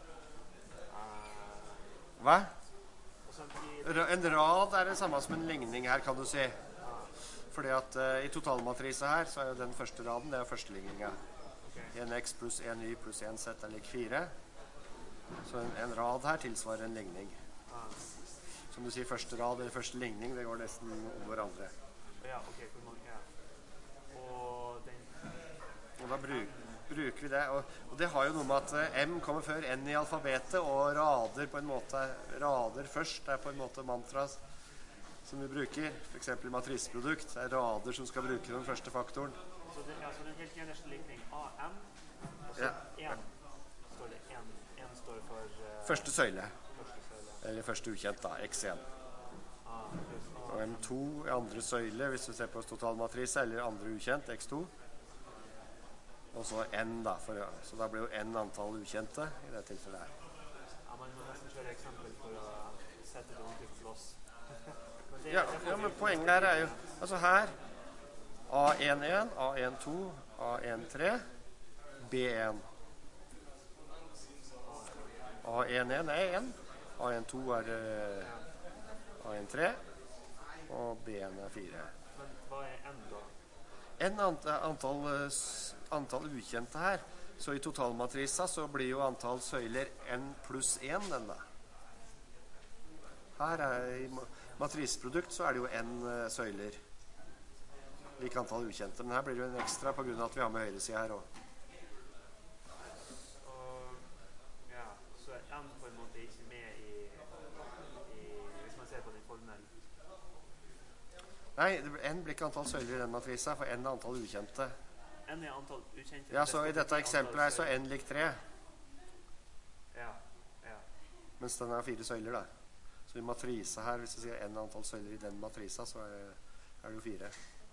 Uh, Hva? altså, i Ra- En rad er det samme som en ligning her, kan du si. Fordi at uh, i totalmatrisa her, så er jo den første raden, det er første ligninga. en x pluss en y pluss en z er lik fire. Så en, en rad her tilsvarer en ligning. Som du sier, første rad eller første ligning, det går nesten om hverandre. Ja, ok, hvor mange er? Og den... Og da bruk, bruker vi det. Og, og det har jo noe med at uh, M kommer før N i alfabetet, og rader på en måte, rader først er på en måte mantras som vi bruker. For eksempel matriseprodukt. Det er rader som skal bruke den første faktoren. Så det, ja, så den helt nederste ligning A M, og så Ja. en står det en. En står for uh, Første søyle. første søyle. Eller første ukjent, da. X én. A pluss A. Og M to er andre søyle, hvis du ser på totalmatrise, eller andre ukjent, X to. Og så N, da. For, så da blir jo N antall ukjente i det tilfellet her. Ja, man må nesten kjøre eksempel for å sette det ordentlig på plass. Men det- Ja, det får ja, vi men jo poenget her er jo altså her A en en, A en to, A en tre, B en. A en en er én, A en to er uh, A en tre, og B en er fire. Men hva er N da? En ant antall, eh, s- antall ukjente her. Så i totalmatrisa så blir jo antall søyler N pluss én, den da. Her er i ma- matriseprodukt så er det jo N eh, søyler. Lik antall ukjente. Men her blir det jo en ekstra på grunn av at vi har med høyresida her også. Og, ja, så er N på en måte ikke med i, i hvis man ser på den formelen. Nei, det blir- N blir ikke antall søyler i den matrisa, for N er antall ukjente. N er antall ukjente. Ja, så i Det dette skal bli eksempelet her så antall er N lik tre, søyler. Ja, ja. mens den har fire søyler da. Så i matrisa her, hvis du sier N antall søyler i den matrisa, så er, er det jo fire.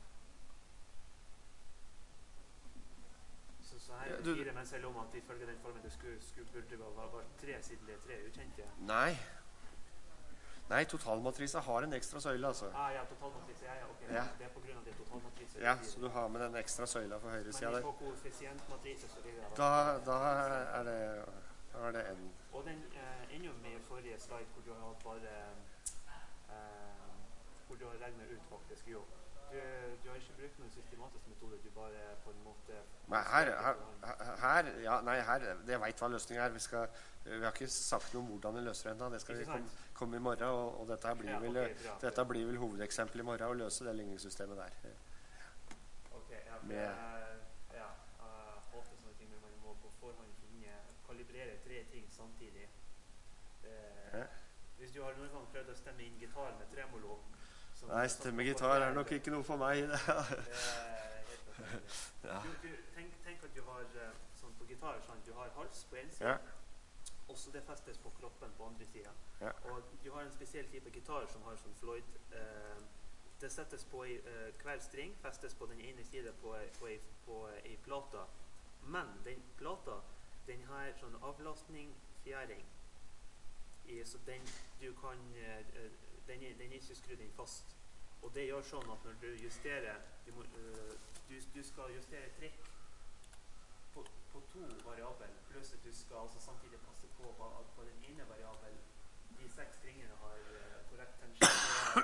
Så, så her Ja, er du- det fire, men selv om at ifølge den formen det skulle, skulle burde være, var, var tre siden det er tre ukjente. Nei. Nei, totalmatrisa har en ekstra søyle, altså. Ah, ja, totalmatrise, ja, ja, ok. Ja. Det er på grunn av det totalmatrise. Ja, så du har med den ekstra søyla for høyre sida Men der. på koeffisientmatrise så vil det være... Da, da er det, da er det N. Og den eh, ender jo med i forrige slide hvor du har hatt bare eh, hvor du har regnet ut faktisk jo. Du, du har ikke brukt noen systematisk metode, du bare på en måte... Nei, her, her, her, ja, nei, her, det vet hva løsningen er. Vi, skal, vi har ikke sagt noe om hvordan vi løser det enda. Det skal vi Ikke komme, sant? komme i morgen, og, og dette, her blir Ja, vel, ok, bra. dette blir vel hovedeksempelet i morgen, å løse det ligningssystemet der. Ok, ja, for, Med- eh, ja, uh, åtte sånne ting, men man må på forhånd finne, kalibrere tre ting samtidig. Eh, Ja. Hvis du har noen gang prøvd å stemme inn gitar med tremolo... som- Nei, som- stemmegitar er nok ikke noe for meg. Det er helt forferdelig. Ja. Du, du, tenk, tenk at du har eh, sånn på gitar, sånn, du har hals på en side, Ja. og så det festes på kroppen på andre siden. Ja. Og du har en spesiell type gitar som har sånn Floyd. Eh, det settes på ei, eh, hver string, festes på den ene siden på, ei- på, ei, på ei plata. Men den plata, den har sånn avlastningsfjæring. I, så den, du kan, eh, den, er, den er ikke skrudd inn fast. Og det gjør sånn at når du justerer, du, må, øh, du, du skal justere trekk på, på to variabler, pluss at du skal altså samtidig passe på på at på den ene variabel, de seks stringene har øh, korrekt tension.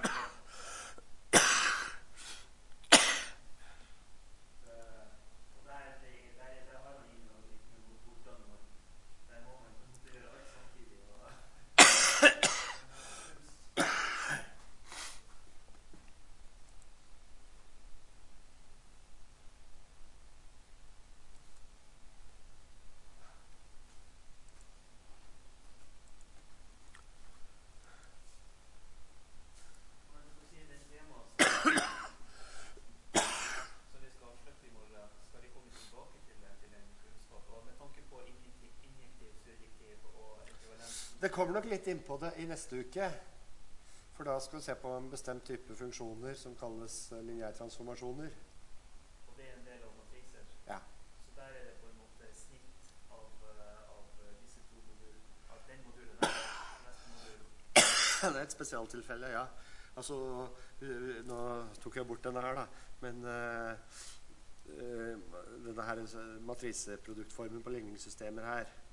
Øh, og der er det Det kommer nok litt inn på det i neste uke. For da skal vi se på en bestemt type funksjoner som kalles lineærtransformasjoner. Og det er en del av matriser? Ja. Så der er det på en måte snitt av, av disse to moduler, av den modulen der, neste modul? Det er et spesialtilfelle, ja. Altså, nå tok jeg bort denne her da, men uh, uh, denne her matriseproduktformen på ligningssystemer her,